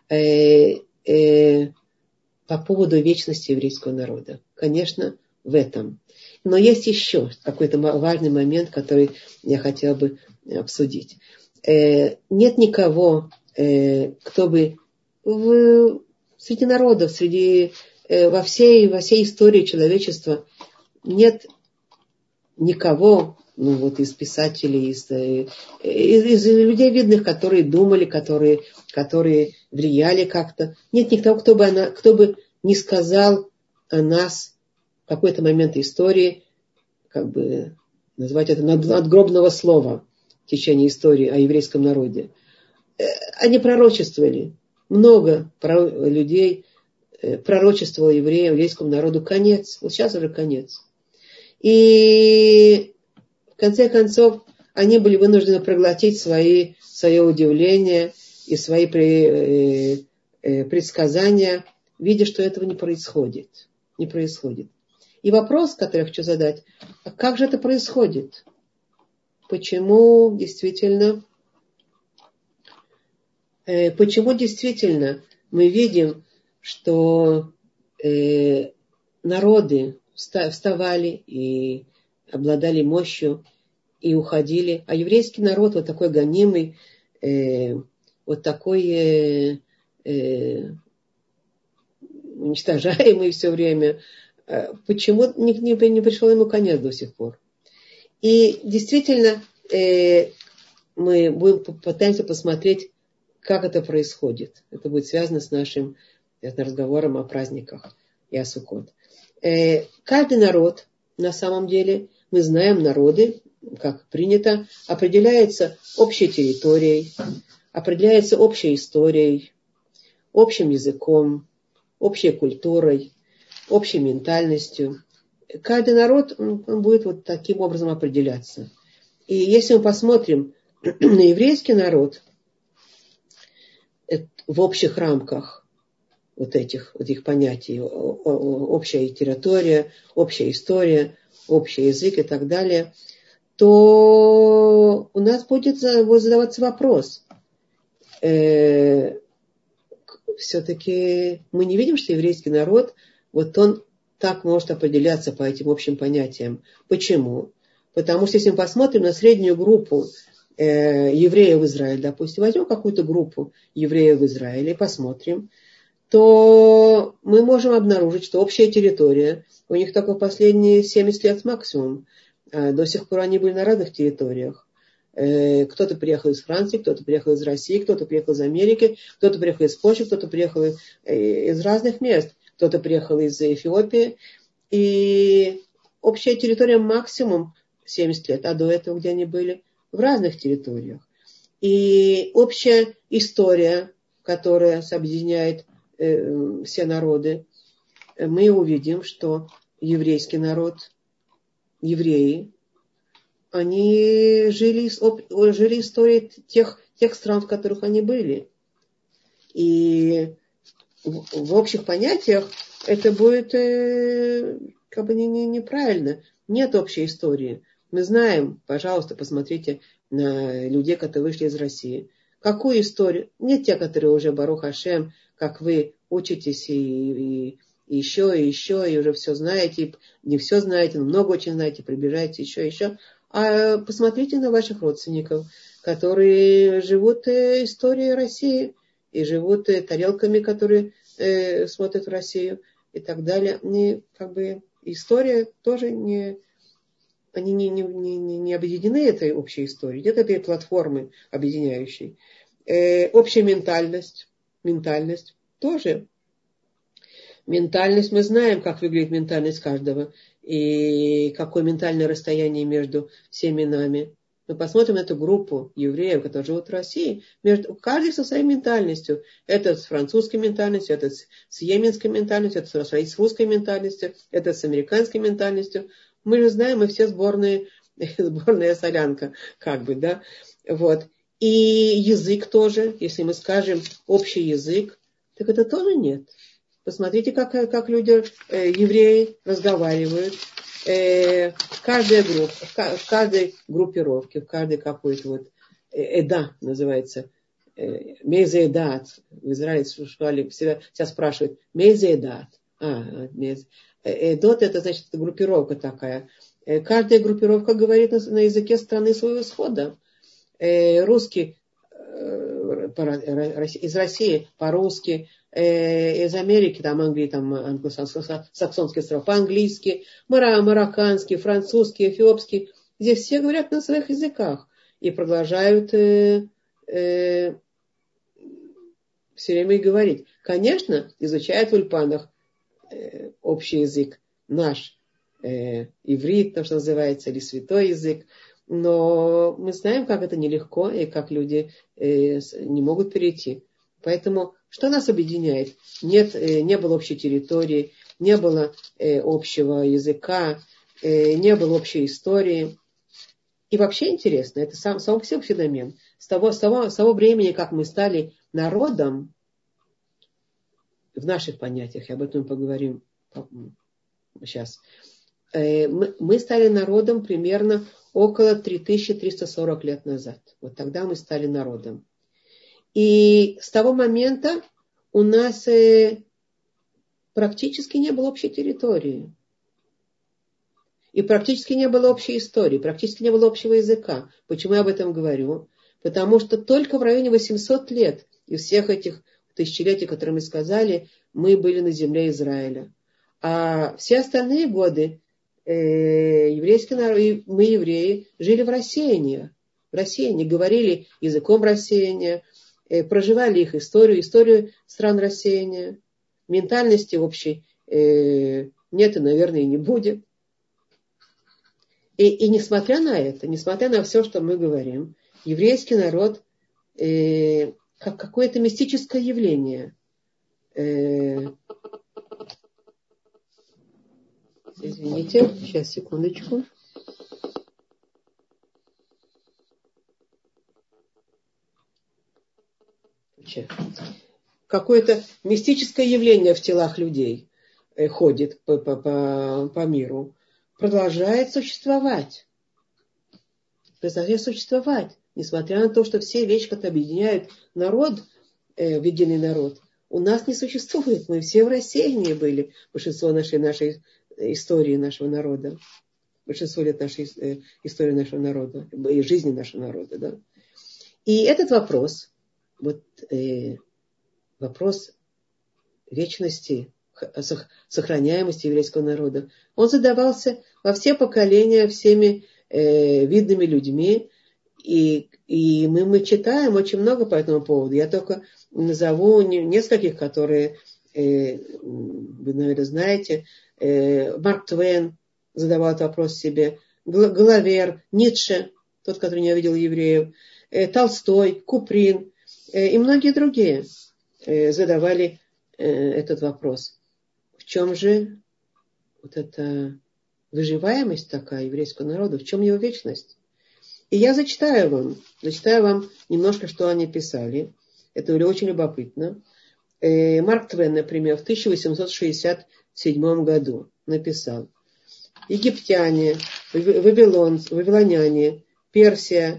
По поводу вечности еврейского народа. Конечно, в этом. Но есть еще какой-то важный момент, который я хотела бы обсудить. Нет никого, кто бы среди народов, во всей истории человечества нет никого, из писателей, из людей видных, которые думали, которые влияли как-то. Нет никого, кто бы не сказал о нас в какой-то момент истории, назвать это надгробного слова в течение истории о еврейском народе. Они пророчествовали. Много людей пророчествовало еврейскому народу конец. Вот сейчас уже конец. И в конце концов они были вынуждены проглотить свое удивление и свои предсказания, видя, что этого не происходит. Не происходит. И вопрос, который я хочу задать, а как же это происходит? Почему действительно мы видим, что народы вставали и обладали мощью и уходили, а еврейский народ вот такой гонимый, вот такой уничтожаемый все время, почему не пришел ему конец до сих пор? И действительно мы пытаемся посмотреть, как это происходит. Это будет связано с нашим разговором о праздниках и о Суккот. Каждый народ, на самом деле, мы знаем, народы, как принято, определяется общей территорией, определяется общей историей, общим языком, общей культурой, общей ментальностью. Каждый народ он будет вот таким образом определяться. И если мы посмотрим на еврейский народ в общих рамках вот этих понятий, общая территория, общая история, общий язык и так далее, то у нас будет задаваться вопрос. Все-таки мы не видим, что еврейский народ, вот он так может определяться по этим общим понятиям. Почему? Потому что если мы посмотрим на среднюю группу евреев в Израиле, допустим, возьмем какую-то группу евреев в Израиле и посмотрим, то мы можем обнаружить, что общая территория у них только в последние 70 лет максимум. До сих пор они были на разных территориях. Кто-то приехал из Франции, кто-то приехал из России, кто-то приехал из Америки, кто-то приехал из Польши, кто-то приехал из разных мест, кто-то приехал из Эфиопии. И общая территория максимум 70 лет, а до этого где они были? В разных территориях. И общая история, которая объединяет все народы, мы увидим, что еврейский народ, евреи, они жили историей тех стран, в которых они были. И в общих понятиях это будет неправильно. Нет общей истории. Мы знаем, пожалуйста, посмотрите на людей, которые вышли из России. Какую историю? Нет те, которые уже Барух Ашем, как вы учитесь и и еще, и уже все знаете, и не все знаете, но много очень знаете, прибежаете еще. А посмотрите на ваших родственников, которые живут историей России и живут тарелками, которые смотрят в Россию и так далее. И как бы история тоже не... Они не объединены этой общей историей. Нет этой платформы объединяющей. Общая ментальность тоже. Ментальность, мы знаем, как выглядит ментальность каждого. И какое ментальное расстояние между всеми нами. Мы посмотрим на эту группу евреев, которые живут в России. Каждый со своей ментальностью. Этот с французской ментальностью, этот с йеменской ментальностью, этот с русской ментальностью, этот с американской ментальностью. Мы же знаем, мы все сборная солянка, как бы, да. Вот. И язык тоже, если мы скажем общий язык, так это тоже нет. Посмотрите, как люди, евреи, разговаривают. В каждой группировке, в каждой какой-то вот эда называется, мейзе эдат. В Израиле всегда спрашивают, мейзе эдат. Эдот это значит группировка такая. Каждая группировка говорит на языке страны своего исхода. Русский из России по-русски, из Америки, там Англии, там англосаксонский остров по-английски, марокканский, французский, эфиопский. Здесь все говорят на своих языках и продолжают все время говорить. Конечно, изучают в ульпанах общий язык наш, иврит, то, что называется, или святой язык. Но мы знаем, как это нелегко и как люди не могут перейти. Поэтому что нас объединяет? Не было общей территории, не было общего языка, не было общей истории. И вообще интересно, это сам по себе феномен. С того времени, как мы стали народом, в наших понятиях, об этом мы поговорим сейчас, мы стали народом примерно около 3340 лет назад. Вот тогда мы стали народом. И с того момента у нас практически не было общей территории. И практически не было общей истории, практически не было общего языка. Почему я об этом говорю? Потому что только в районе 800 лет из всех этих тысячелетий, которые мы сказали, мы были на земле Израиля. А все остальные годы еврейский народ, мы, евреи, жили в рассеянии. В рассеянии, говорили языком рассеяния, проживали их историю стран рассеяния. Ментальности общей нет и, наверное, и не будет. И несмотря на это, несмотря на все, что мы говорим, еврейский народ как какое-то мистическое явление. Извините, сейчас, секундочку. Какое-то мистическое явление в телах людей ходит по миру. Продолжает существовать. Несмотря на то, что все вещи, которые объединяют народ, в единый народ, у нас не существует. Мы все в рассеянии были. Большинство нашей истории нашего народа. Большинство лет нашей истории нашего народа. И жизни нашего народа. Да? И этот вопрос, вопрос вечности, сохраняемости еврейского народа, он задавался во все поколения всеми видными людьми. И мы читаем очень много по этому поводу. Я только назову нескольких, которые вы, наверное, знаете. Марк Твен задавал этот вопрос себе. Главер, Ницше, тот, который не увидел евреев. Толстой, Куприн и многие другие задавали этот вопрос. В чем же вот эта выживаемость такая еврейского народа, в чем его вечность? И я зачитаю вам немножко, что они писали. Это очень любопытно. Марк Твен, например, в 1867 году написал: египтяне, вавилоняне, Персия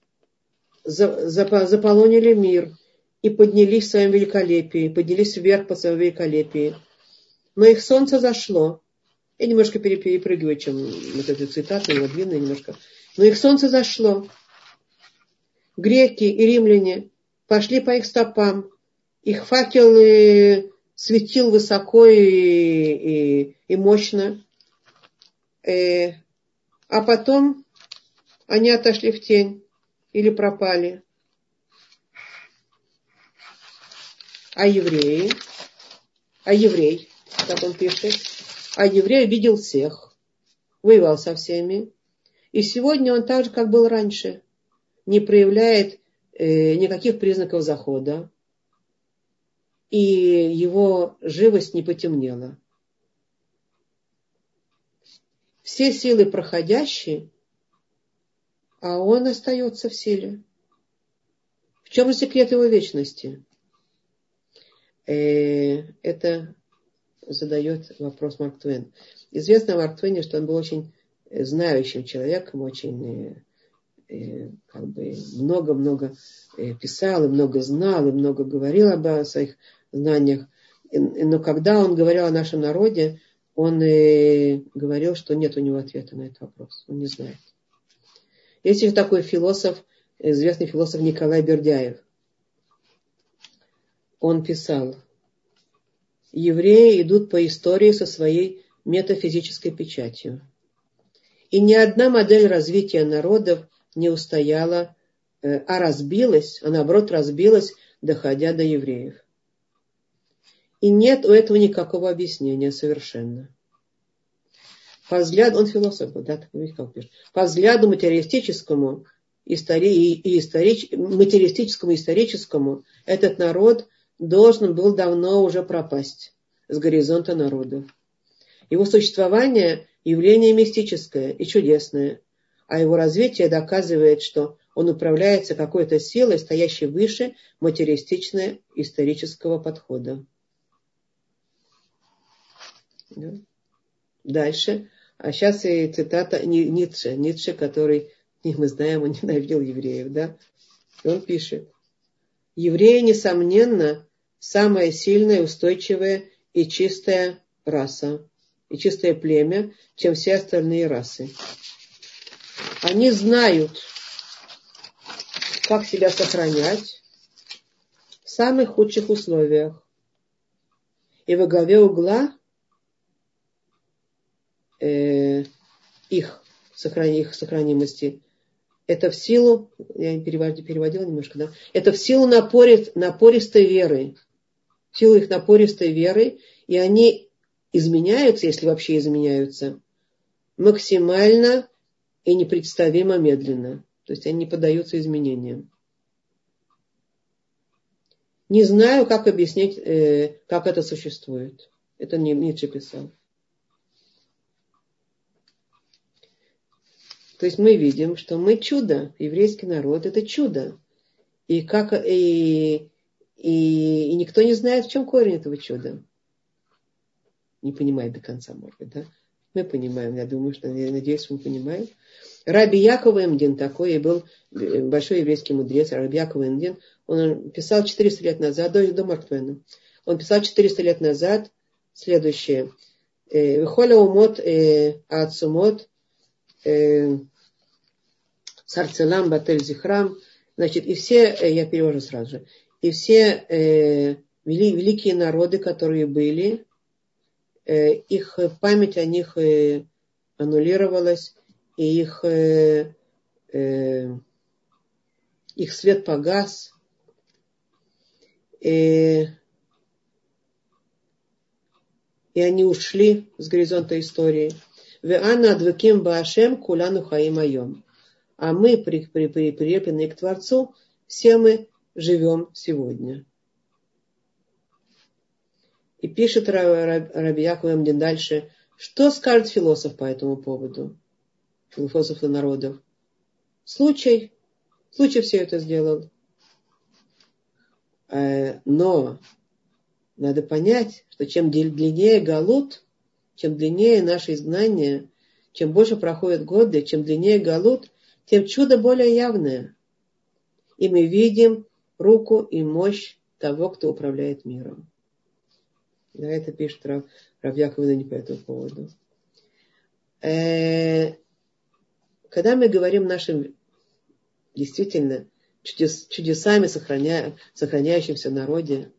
заполонили мир и поднялись в своем великолепии, поднялись вверх по своему великолепию. но их солнце зашло. Я немножко перепрыгиваю, чем вот эту цитату, она длинная немножко. Но их солнце зашло. Греки и римляне пошли по их стопам. Их факел светил высоко и мощно. А потом они отошли в тень или пропали. А еврей, как он пишет, а еврей видел всех, воевал со всеми. И сегодня он так же, как был раньше, не проявляет никаких признаков захода. И его живость не потемнела. Все силы проходящие, а он остается в силе. В чем же секрет его вечности? Это задает вопрос Марк Твен. Известно о Марк Твене, что он был очень знающим человеком, очень много-много писал, и много знал, и много говорил об своих знаниях. Но когда он говорил о нашем народе, он говорил, что нет у него ответа на этот вопрос. Он не знает. Есть еще такой философ, известный философ Николай Бердяев. Он писал: евреи идут по истории со своей метафизической печатью. И ни одна модель развития народов не устояла, а разбилась, а наоборот разбилась, доходя до евреев. И нет у этого никакого объяснения совершенно. По взгляду, он философ был, да, так видите, как пишет. По взгляду материалистическому, историческому, этот народ должен был давно уже пропасть с горизонта народов. Его существование – явление мистическое и чудесное, а его развитие доказывает, что он управляется какой-то силой, стоящей выше материалистично-исторического подхода. Да. Дальше. А сейчас и цитата Ницше, который, мы знаем, он ненавидел евреев. Да? И он пишет: евреи, несомненно, самая сильная, устойчивая и чистая раса, и чистое племя, чем все остальные расы. Они знают, как себя сохранять в самых худших условиях. И во главе угла их сохранимости. Это в силу, я переводила немножко, да? Это в силу напористой веры. В силу их напористой веры, и они изменяются, если вообще изменяются, максимально и непредставимо медленно. То есть они не поддаются изменениям. Не знаю, как объяснить, как это существует. Это Ницше писал. То есть мы видим, что мы чудо, еврейский народ – это чудо. И никто не знает, в чем корень этого чуда. Не понимает до конца, может быть, да? Мы понимаем, я думаю, надеюсь, мы понимаем. Раби Яков Эмдин такой, был большой еврейский мудрец, Раби Яков Эмдин, он писал 400 лет назад, до Марк Твена, он писал 400 лет назад следующее. Вихоля умот ацумот Сарцелам, Батель Зихрам, значит, и все, я перевожу сразу же, и все великие народы, которые были, их память о них аннулировалась, и их свет погас, и они ушли с горизонта истории. Ве'ана адвеким баашем кулану хаим айом. А мы, прилепленные к Творцу, все мы живем сегодня. И пишет Раби Яков Эмдин дальше, что скажет философ по этому поводу, философы народов. Случай все это сделал. Но надо понять, что чем длиннее галут, чем длиннее наше изгнание, чем больше проходят годы, чем длиннее галут, тем чудо более явное. И мы видим руку и мощь того, кто управляет миром. Да, это пишет Рав Яаков Нуни по этому поводу. Когда мы говорим нашим действительно чудесами сохраняющимся народе,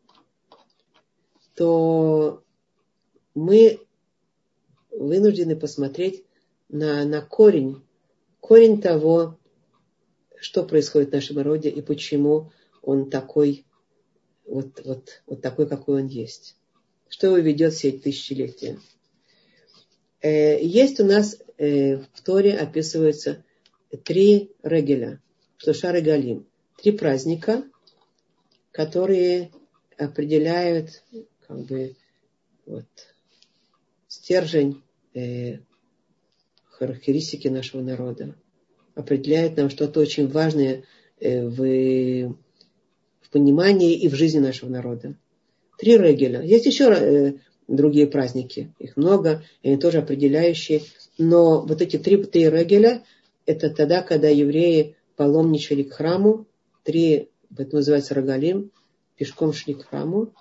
то мы вынуждены посмотреть на корень того, что происходит в нашем народе и почему он такой, вот такой, какой он есть. Что его ведет все эти тысячелетия. Есть у нас в Торе описываются 3 регеля, шлоша регалим, 3 праздника, которые определяют стержень характеристики нашего народа, определяют нам что-то очень важное в понимании и в жизни нашего народа. 3 регеля. Есть еще другие праздники, их много, и они тоже определяющие, но вот эти 3 регеля, это тогда, когда евреи паломничали к храму, 3, это называется регалим, пешком шли к храму,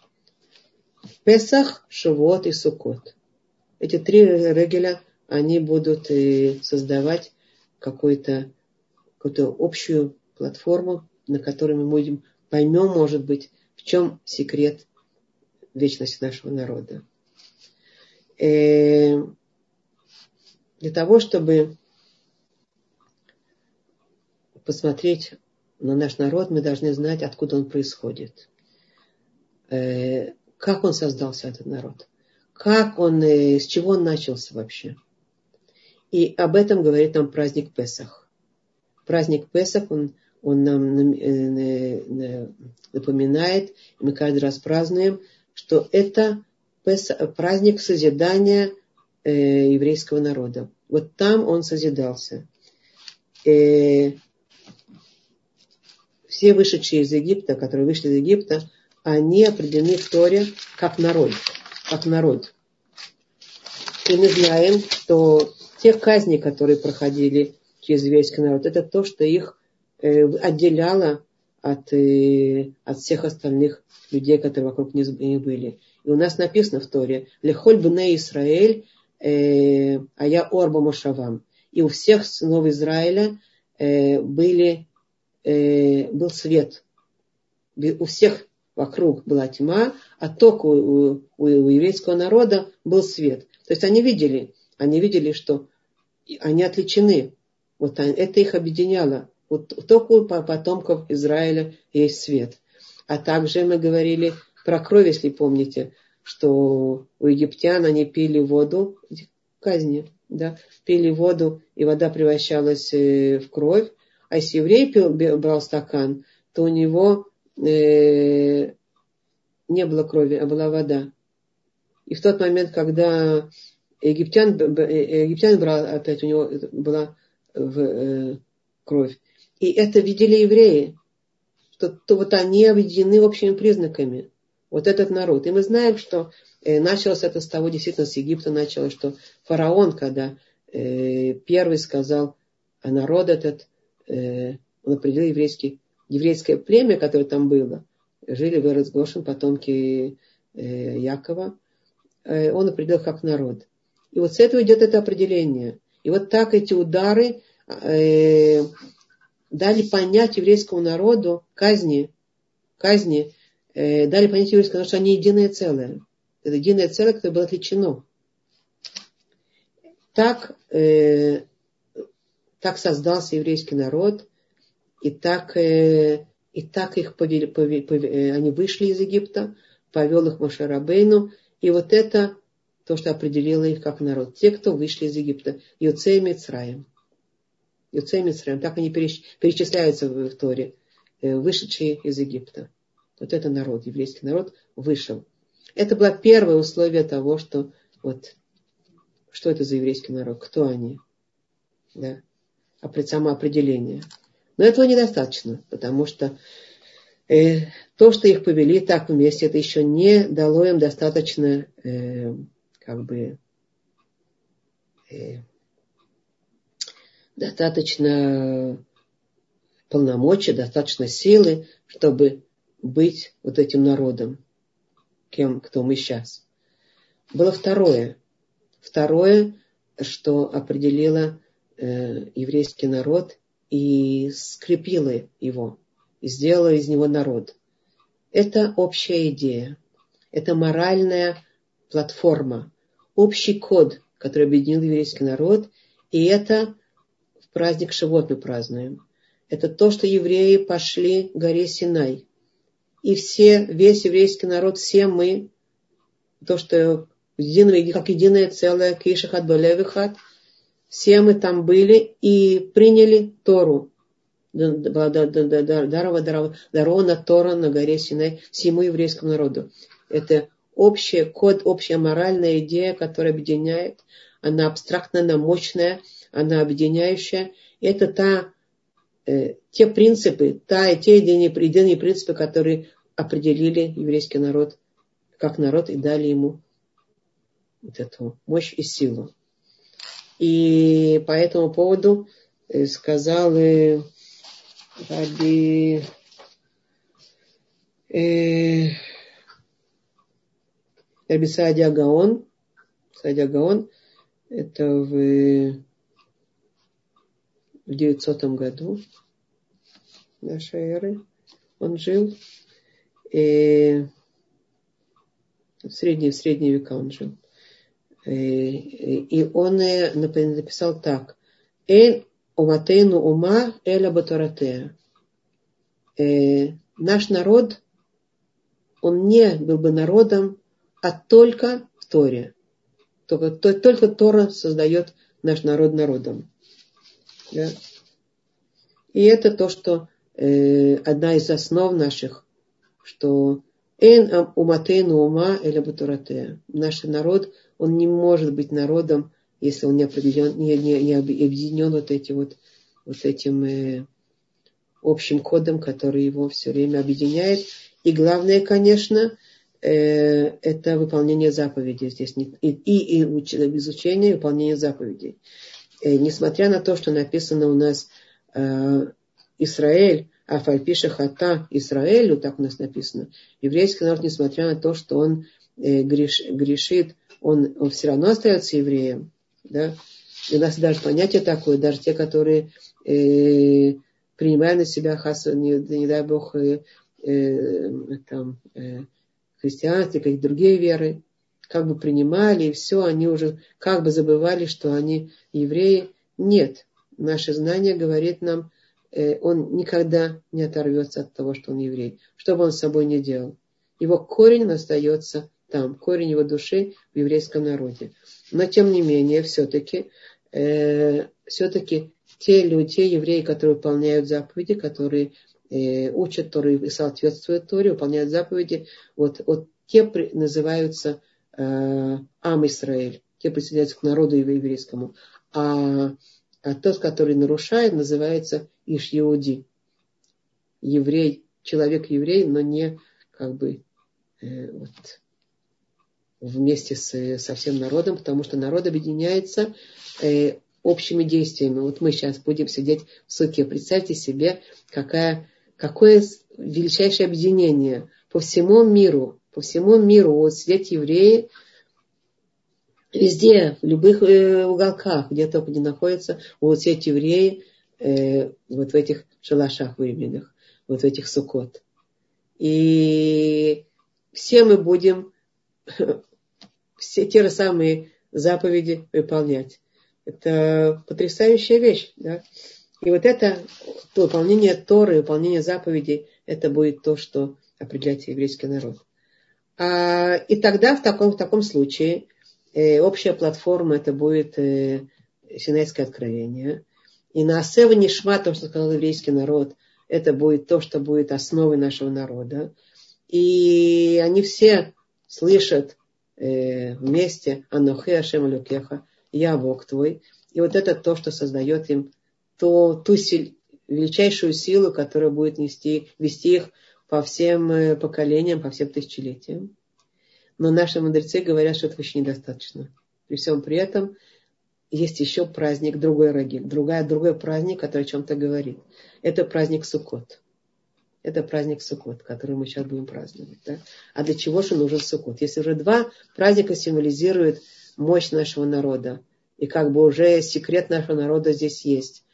Песах, Шавуот и Суккот. Эти 3 регеля, они будут создавать какую-то общую платформу, на которой мы поймем, может быть, в чем секрет вечности нашего народа. Для того, чтобы посмотреть на наш народ, мы должны знать, откуда он происходит. Как он создался, этот народ. С чего он начался вообще. И об этом говорит нам праздник Песах. Праздник Песах, он нам напоминает, и мы каждый раз празднуем, что это праздник созидания еврейского народа. Вот там он созидался. Все вышедшие из Египта, которые вышли из Египта, они определены в Торе как народ. И мы знаем, что те казни, которые проходили через еврейский народ, это то, что их отделяло от всех остальных людей, которые вокруг них были. И у нас написано в Торе: «Лехоль бней Исраэль, а я орба мошавам». И у всех сынов Израиля был свет. У всех вокруг была тьма, а только у еврейского народа был свет. То есть они видели, что они отличены. Вот это их объединяло. Вот только у потомков Израиля есть свет. А также мы говорили про кровь, если помните, что у египтян они пили воду, казни, да, пили воду, и вода превращалась в кровь. А если еврей брал стакан, то у него не было крови, а была вода. И в тот момент, когда египтян брал, опять у него была кровь. И это видели евреи, что вот они объединены общими признаками. Вот этот народ. И мы знаем, что началось это с того, действительно, с Египта началось, что фараон, когда первый сказал, а народ этот, он определил еврейское племя, которое там было, жили в Эрец Гошен потомки Якова, он определил как народ. И вот с этого идет это определение. И вот так эти удары дали понять еврейскому народу, казни, дали понять еврейскому народу, что они единое целое. Это единое целое, которое было отличено. Так создался еврейский народ, и так их они вышли из Египта, повел их Моше Рабейну, и вот это то, что определило их как народ. Те, кто вышли из Египта. Йоцей Мицраим. Так они перечисляются в Торе. Вышедшие из Египта. Вот это народ, еврейский народ вышел. Это было первое условие того, что что это за еврейский народ, кто они. Да? Самоопределение. Но этого недостаточно, потому что то, что их повели так вместе, это еще не дало им достаточно достаточно полномочий, достаточно силы, чтобы быть вот этим народом. кто мы сейчас. Было второе. Второе, что определило еврейский народ и скрепило его, и сделало из него народ. Это общая идея. Это моральная платформа, общий код, который объединил еврейский народ. И это в праздник Шивот мы празднуем. Это то, что евреи пошли к горе Синай. И весь еврейский народ, все мы, то, что как единое целое, кишах от болевихат, все мы там были и приняли Тору. Дарована Тора на горе Синай всему еврейскому народу. Это общий код, общая моральная идея, которая объединяет. Она абстрактная, она мощная, она объединяющая. Это те принципы, те единые принципы, которые определили еврейский народ как народ и дали ему вот эту мощь и силу. И по этому поводу сказал Раби Сааdia Гаон, это в 900 году нашей эры он жил. В средние века он жил. И он написал так. Эль уматейну ума эля баторатея. Наш народ, он не был бы народом, а только в Торе. Только Тора создает наш народ народом. Да? И это то, что одна из основ наших, что эн уматейну ума эля баторатея. Наш народ, он не может быть народом, если он не объединен этим общим кодом, который его все время объединяет. И главное, конечно, это выполнение заповедей здесь. И изучение, и выполнение заповедей. Несмотря на то, что написано у нас Исраэль, Афальпиша хата Исраэлю, так у нас написано, еврейский народ, несмотря на то, что он грешит, он все равно остается евреем. Да? И у нас даже понятие такое, даже те, которые принимают на себя не дай Бог, христианство, какие-то другие веры, как бы принимали, и все, они уже как бы забывали, что они евреи. Нет. Наше знание говорит нам, он никогда не оторвется от того, что он еврей. Что бы он с собой ни делал. Его корень остается там, корень его души в еврейском народе. Но тем не менее, все-таки те евреи, которые выполняют заповеди, которые учат Тору и соответствуют Торе, выполняют заповеди, вот те называются Ам Исраэль, те присоединяются к народу еврейскому. А тот, который нарушает, называется Иш Иуди. Еврей, человек-еврей, но не как бы вместе со всем народом, потому что народ объединяется общими действиями. Вот мы сейчас будем сидеть в суке. Представьте себе, какое величайшее объединение по всему миру. Вот сидят евреи везде, в любых уголках, где только не находятся, вот сидят евреи вот в этих шалашах временных, вот в этих сукот. И все мы будем все те же самые заповеди выполнять. Это потрясающая вещь. Да? И вот это выполнение Торы, выполнение заповедей, это будет то, что определяет еврейский народ. И тогда в таком случае общая платформа это будет Синайское откровение. И на Асева Нишма, то, что сказал еврейский народ, это будет то, что будет основой нашего народа. И они все слышат вместе Анохи Ашем Элокеха, я Бог твой. И вот это то, что создает им ту величайшую силу, которая будет вести их по всем поколениям, по всем тысячелетиям. Но наши мудрецы говорят, что этого еще недостаточно. При всем при этом есть еще праздник, другой праздник, который о чем-то говорит. Это праздник Суккот. это праздник Суккот, который мы сейчас будем праздновать. Да? А для чего же нужен Суккот? Если уже два праздника символизируют мощь нашего народа, и как бы уже секрет нашего народа здесь есть.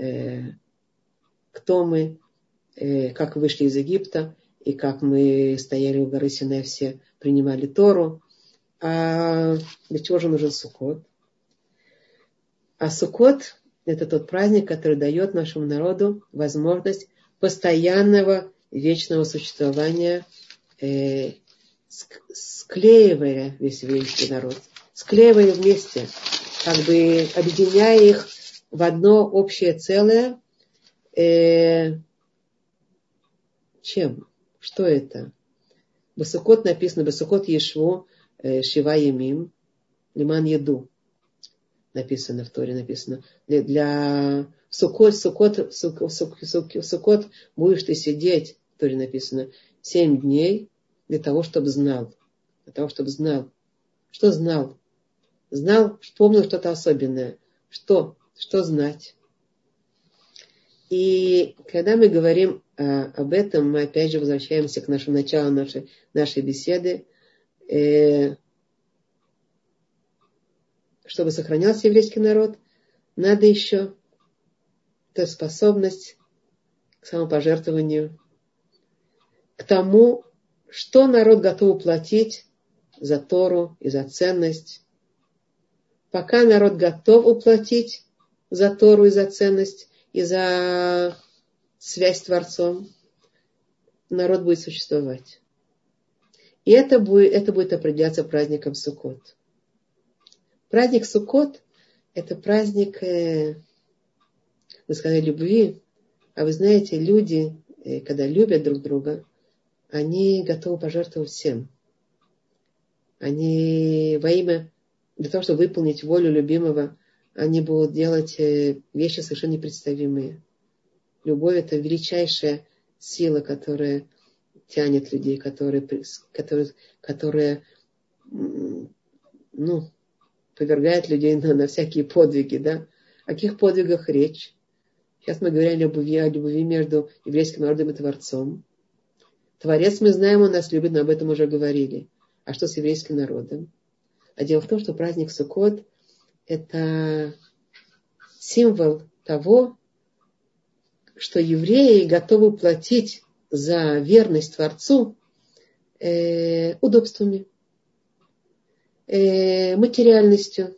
Кто мы, как вышли из Египта, и как мы стояли у горы Синай, все принимали Тору. А для чего же нужен Суккот? А Суккот – это тот праздник, который дает нашему народу возможность постоянного вечного существования, склеивая весь еврейский народ, склеивая вместе, как бы объединяя их в одно общее целое. Чем? Что это? Басукот написано, Басукот Ешву Шива Ямим Лиман Еду. Написано в Торе, написано. Для Суккот будешь ты сидеть, в Торе написано, 7 дней для того, чтобы знал. Для того, чтобы знал. Что знал? Знал, помнил что-то особенное. Что знать? И когда мы говорим об этом, мы опять же возвращаемся к нашему началу нашей беседы. Чтобы сохранялся еврейский народ, надо еще способность к самопожертвованию, к тому, что народ готов уплатить за Тору и за ценность. Пока народ готов уплатить за Тору и за ценность, и за связь с Творцом, народ будет существовать. И это будет определяться праздником Суккот. Праздник Суккот – это праздник, вы сказали, любви. А вы знаете, люди, когда любят друг друга, они готовы пожертвовать всем. Они для того, чтобы выполнить волю любимого, они будут делать вещи совершенно непредставимые. Любовь – это величайшая сила, которая тянет людей, которая повергает людей на всякие подвиги. Да? О каких подвигах речь? Сейчас мы говорим о любви между еврейским народом и Творцом. Творец, мы знаем, он нас любит, мы об этом уже говорили. А что с еврейским народом? А дело в том, что праздник Суккот – это символ того, что евреи готовы платить за верность Творцу удобствами, материальностью,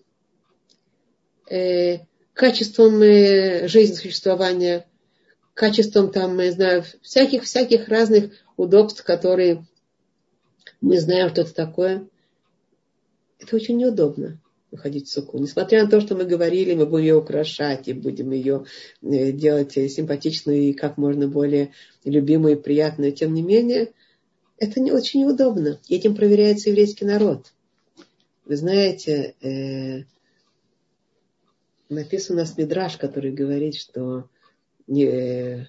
качеством жизни, существования, качеством всяких разных удобств, которые мы знаем, что это такое. Это очень неудобно выходить в суку. Несмотря на то, что мы говорили, мы будем ее украшать и будем ее делать симпатичную и как можно более любимую и приятную. Тем не менее, это не очень неудобно. И этим проверяется еврейский народ. Вы знаете, написан у нас мидраш, который говорит, что в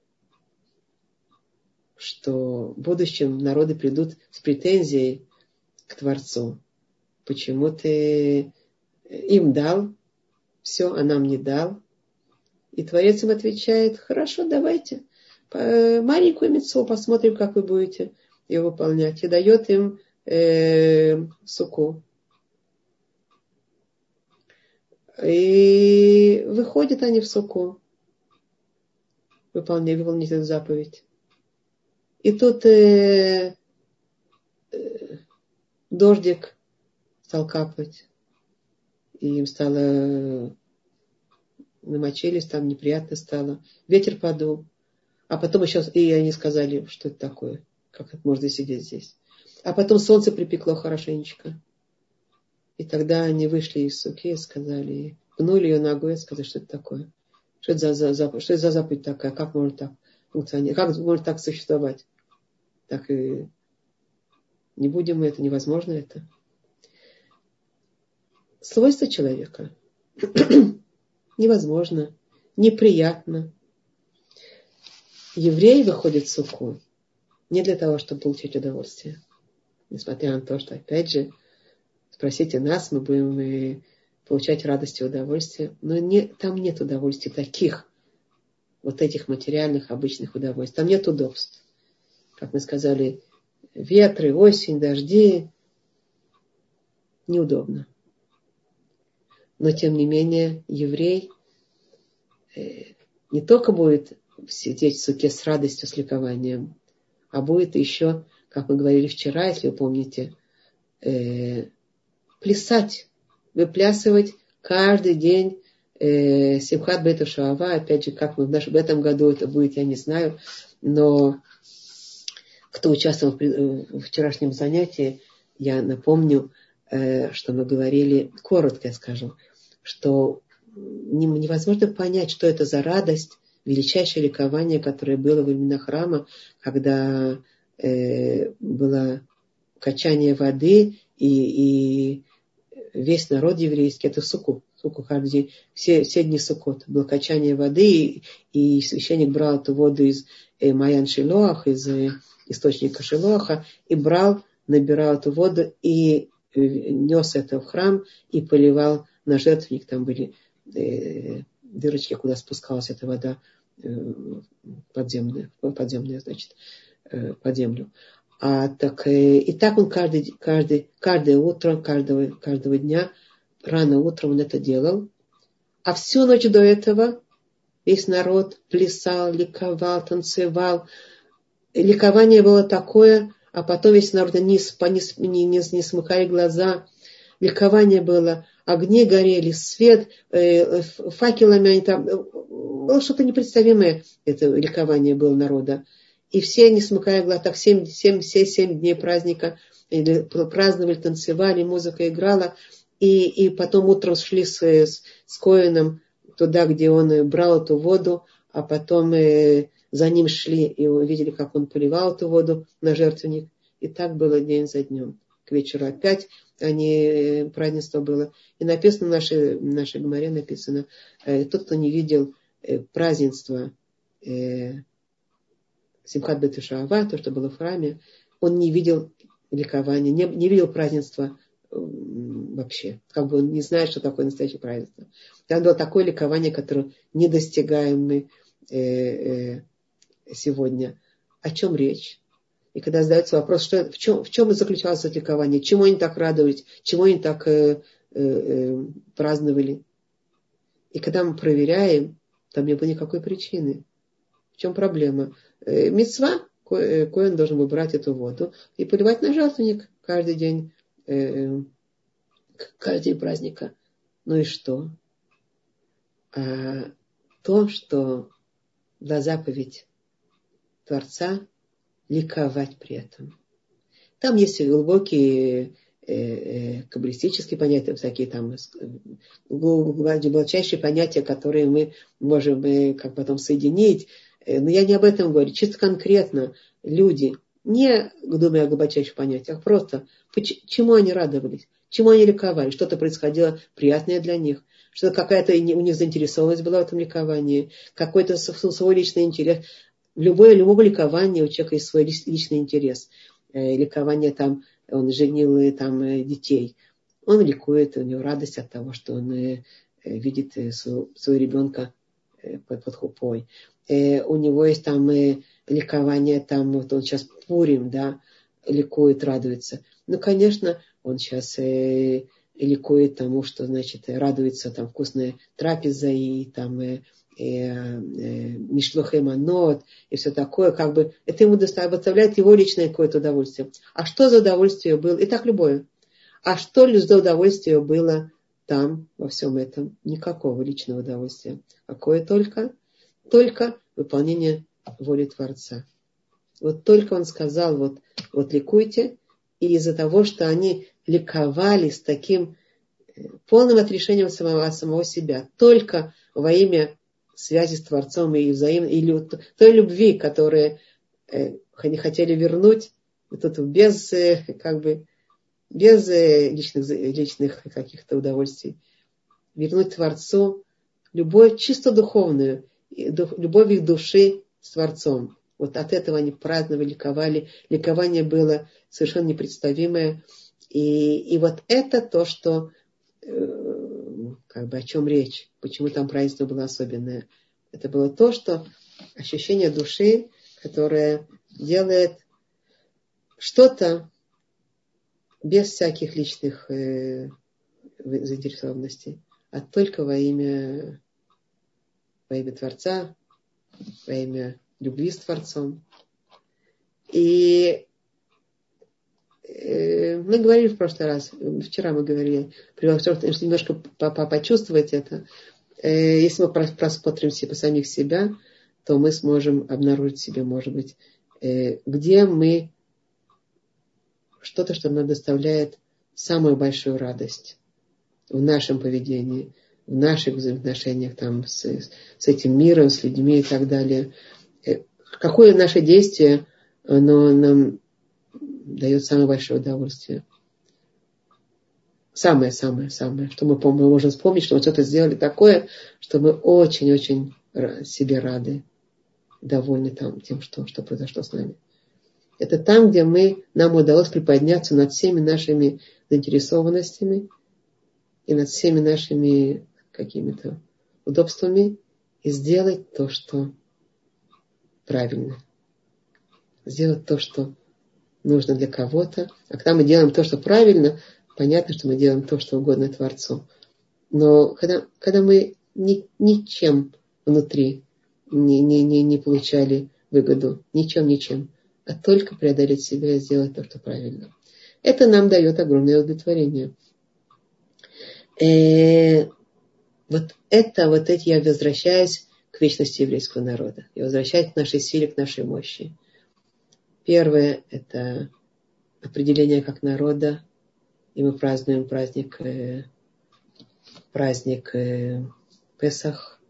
будущем народы придут с претензией к Творцу. Почему ты им дал все, а нам не дал? И Творец им отвечает: хорошо, давайте маленькую мицву, посмотрим, как вы будете ее выполнять. И дает им суку. И выходят они в суку выполнить эту заповедь. И тут дождик стал капать. И им стало, намочились, там неприятно стало. Ветер подул. А потом еще, и они сказали, что это такое, как это можно сидеть здесь. А потом солнце припекло хорошенечко. И тогда они вышли из суки и сказали, пнули ее ногой и сказали, что это такое. Что это за заповедь такая, как можно так функционировать, как можно так существовать. Так и не будем мы, это невозможно это. Свойство человека. Невозможно, неприятно. Еврей выходит в суку не для того, чтобы получить удовольствие. Несмотря на то, что, опять же, спросите нас, мы будем получать радость и удовольствие. Но там нет удовольствий таких, вот этих материальных обычных удовольствий. Там нет удобств. Как мы сказали, ветры, осень, дожди. Неудобно. Но, тем не менее, еврей не только будет сидеть в суке с радостью, с ликованием, а будет еще, как мы говорили вчера, если вы помните, плясать, выплясывать каждый день Симхат Бейт Шуава. Опять же, как мы в этом году это будет, я не знаю, но кто участвовал в вчерашнем занятии, я напомню, что мы говорили, коротко скажем, что невозможно понять, что это за радость, величайшее ликование, которое было во времена храма, когда было качание воды, и весь народ еврейский, это Сукку каждый день, все дни Суккот, было качание воды, и священник брал эту воду из Маян Шилоах, из источника Шилоаха, и набирал эту воду, и нес это в храм, и поливал на жертвенник. Там были дырочки, куда спускалась эта вода подземная, значит, под землю. И так он каждое утро, каждого дня, рано утром он это делал. А всю ночь до этого весь народ плясал, ликовал, танцевал. Ликование было такое, а потом весь народ не смыкали глаза. Ликование было, огни горели, свет, факелами они там. Было что-то непредставимое, это ликование было народа. И все, не смыкая глаз, так все 7 дней праздника праздновали, танцевали, музыка играла. И потом утром шли с Коэном туда, где он брал эту воду, а потом за ним шли и увидели, как он поливал эту воду на жертвенник. И так было день за днем. К вечеру опять празднество было. И написано в нашей гемаре, написано, тот, кто не видел празднества Симхат Бейт Шуава, то, что было в храме, он не видел ликования, не видел празднества вообще. Как бы он не знает, что такое настоящее празднество. Там было такое ликование, которое недостигаем мы сегодня. О чем речь? И когда задается вопрос, в чем заключалось это ликование, чему они так радовались, чему они так праздновали. И когда мы проверяем, там не было никакой причины. В чем проблема? Мицва, Коэн должен был брать эту воду и поливать на жертвенник каждый день праздника. Ну и что? То, что за заповедь Творца ликовать при этом. Там есть глубокие каббалистические понятия, всякие там глубочайшие понятия, которые мы можем как потом соединить. Но я не об этом говорю. Чисто конкретно люди, не думая о глубочайших понятиях, просто чему они радовались, чему они ликовали, что-то происходило приятное для них, что какая-то у них заинтересованность была в этом ликовании, какой-то свой личный интерес. Любого ликования у человека есть свой личный интерес. Ликование там, он женил там детей. Он ликует, у него радость от того, что он видит своего ребенка под хупой. У него есть там ликование, там вот он сейчас Пурим, да, ликует, радуется. Ну, конечно, он сейчас ликует тому, что, значит, радуется там вкусная трапеза и там мишлухе манот и все такое, как бы это ему доставляет его личное какое-то удовольствие. А что за удовольствие было? И так любое. А что ли за удовольствие было там, во всем этом? Никакого личного удовольствия. Какое только выполнение воли Творца. Вот только он сказал, вот ликуйте, и из-за того, что они ликовали с таким полным отрешением от самого себя, только во имя связи с Творцом и той любви, которую они хотели вернуть, тут без личных каких-то удовольствий, вернуть Творцу любовь чисто духовную, любовь их души с Творцом. Вот от этого они праздновали, ликовали. Ликование было совершенно непредставимое. И вот это то, что, как бы о чем речь. Почему там празднество было особенное. Это было то, что ощущение души, которое делает что-то без всяких личных заинтересованностей, а только во имя Творца, во имя любви с Творцом. И мы говорили в прошлый раз, вчера мы говорили, чтобы немножко почувствовать это. Если мы просмотримся по самих себя, то мы сможем обнаружить в себе, может быть, где мы что-то, что нам доставляет самую большую радость в нашем поведении, в наших взаимоотношениях там, с этим миром, с людьми и так далее. Какое наше действие, оно нам дает самое большое удовольствие. Самое-самое, что мы можем вспомнить, что мы что-то сделали такое, что мы очень-очень себе рады, довольны тем, что произошло с нами. Это там, где нам удалось приподняться над всеми нашими заинтересованностями и над всеми нашими какими-то удобствами и сделать то, что правильно. Сделать то, что нужно для кого-то. А когда мы делаем то, что правильно, понятно, что мы делаем то, что угодно Творцу. Но когда мы ничем внутри не получали выгоду, ничем, а только преодолеть себя и сделать то, что правильно. Это нам дает огромное удовлетворение. Вот я возвращаюсь к вечности еврейского народа. Я возвращаюсь к нашей силе, к нашей мощи. Первое – это определение как народа, и мы празднуем праздник Песах.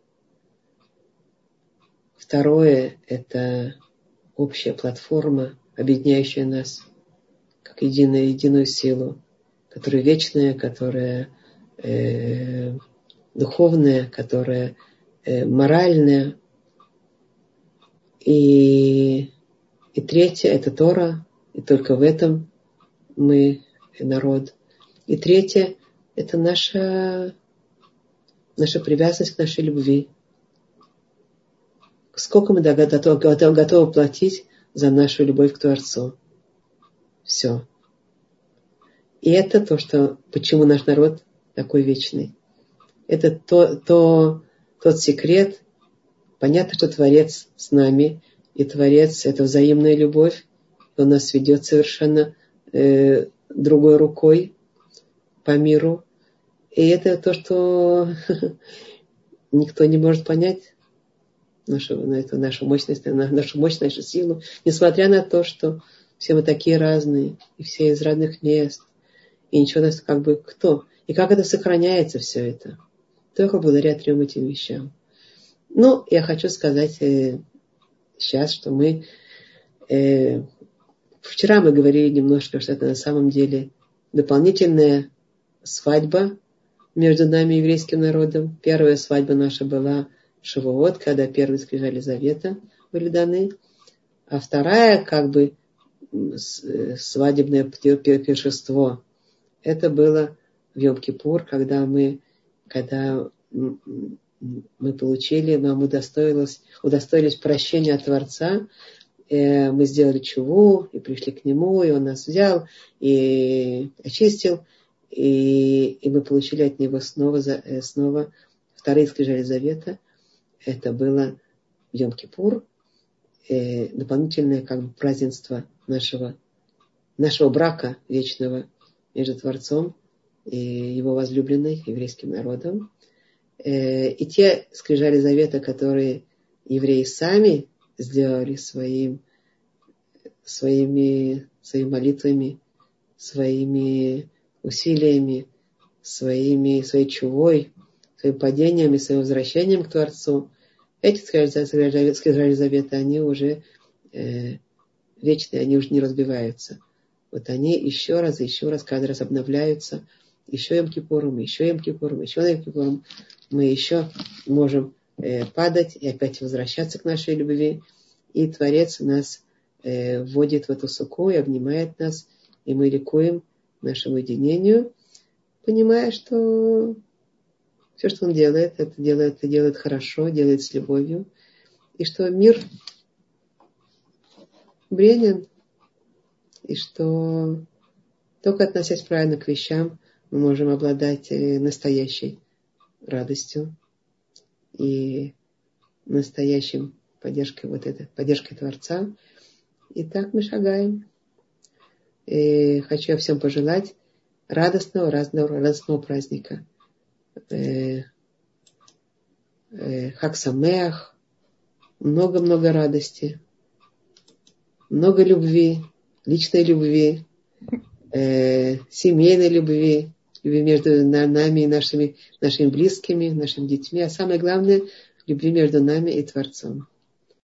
Второе – это общая платформа, объединяющая нас как единую силу, которая вечная, которая духовная, которая моральная. И третье – это Тора, и только в этом мы народ. И третье – это наша привязанность к нашей любви. Сколько мы готовы платить за нашу любовь к Творцу. Все. И это почему наш народ такой вечный. Это тот секрет. Понятно, что Творец с нами, и Творец – это взаимная любовь. Он нас ведет совершенно другой рукой по миру. И это то, что никто не может понять. Нашу мощность, нашу силу. Несмотря на то, что все мы такие разные, и все из разных мест. И ничего нас кто? И как это сохраняется все это? Только благодаря 3 этим вещам. Я хочу сказать сейчас, что вчера мы говорили немножко, что это на самом деле дополнительная свадьба между нами и еврейским народом. Первая свадьба наша была Шавуот, когда первые скрижали завета были даны. А вторая, свадебное пиршество, это было в Йом-Кипур, когда мы получили, нам удостоились прощения от Творца. Мы сделали чуву и пришли к Нему, и Он нас взял и очистил, и мы получили от Него снова вторые скрижали завета. Это было в Йом-Кипур, дополнительное празднество нашего брака вечного между Творцом и Его возлюбленной еврейским народом. И те скрижали завета, которые евреи сами сделали своими молитвами, своими усилиями, своей чувой, своим падением и своим возвращением к Творцу. Эти скрижали завета, они уже вечные, они уже не разбиваются. Вот они еще раз, каждый раз обновляются. Еще Йом-Кипуром, еще Йом-Кипуром. Мы еще можем падать и опять возвращаться к нашей любви. И Творец нас вводит в эту суку и обнимает нас. И мы ликуем нашему единению, понимая, что Все, что он делает, это делает хорошо, делает с любовью. И что мир бреден, и что только относясь правильно к вещам, мы можем обладать настоящей радостью и настоящим поддержкой Творца. И так мы шагаем. И хочу я всем пожелать радостного праздника. Хаг Самеах, много-много радости, много любви, личной любви, семейной любви между нами и нашими близкими, нашими детьми, а самое главное, любви между нами и Творцом.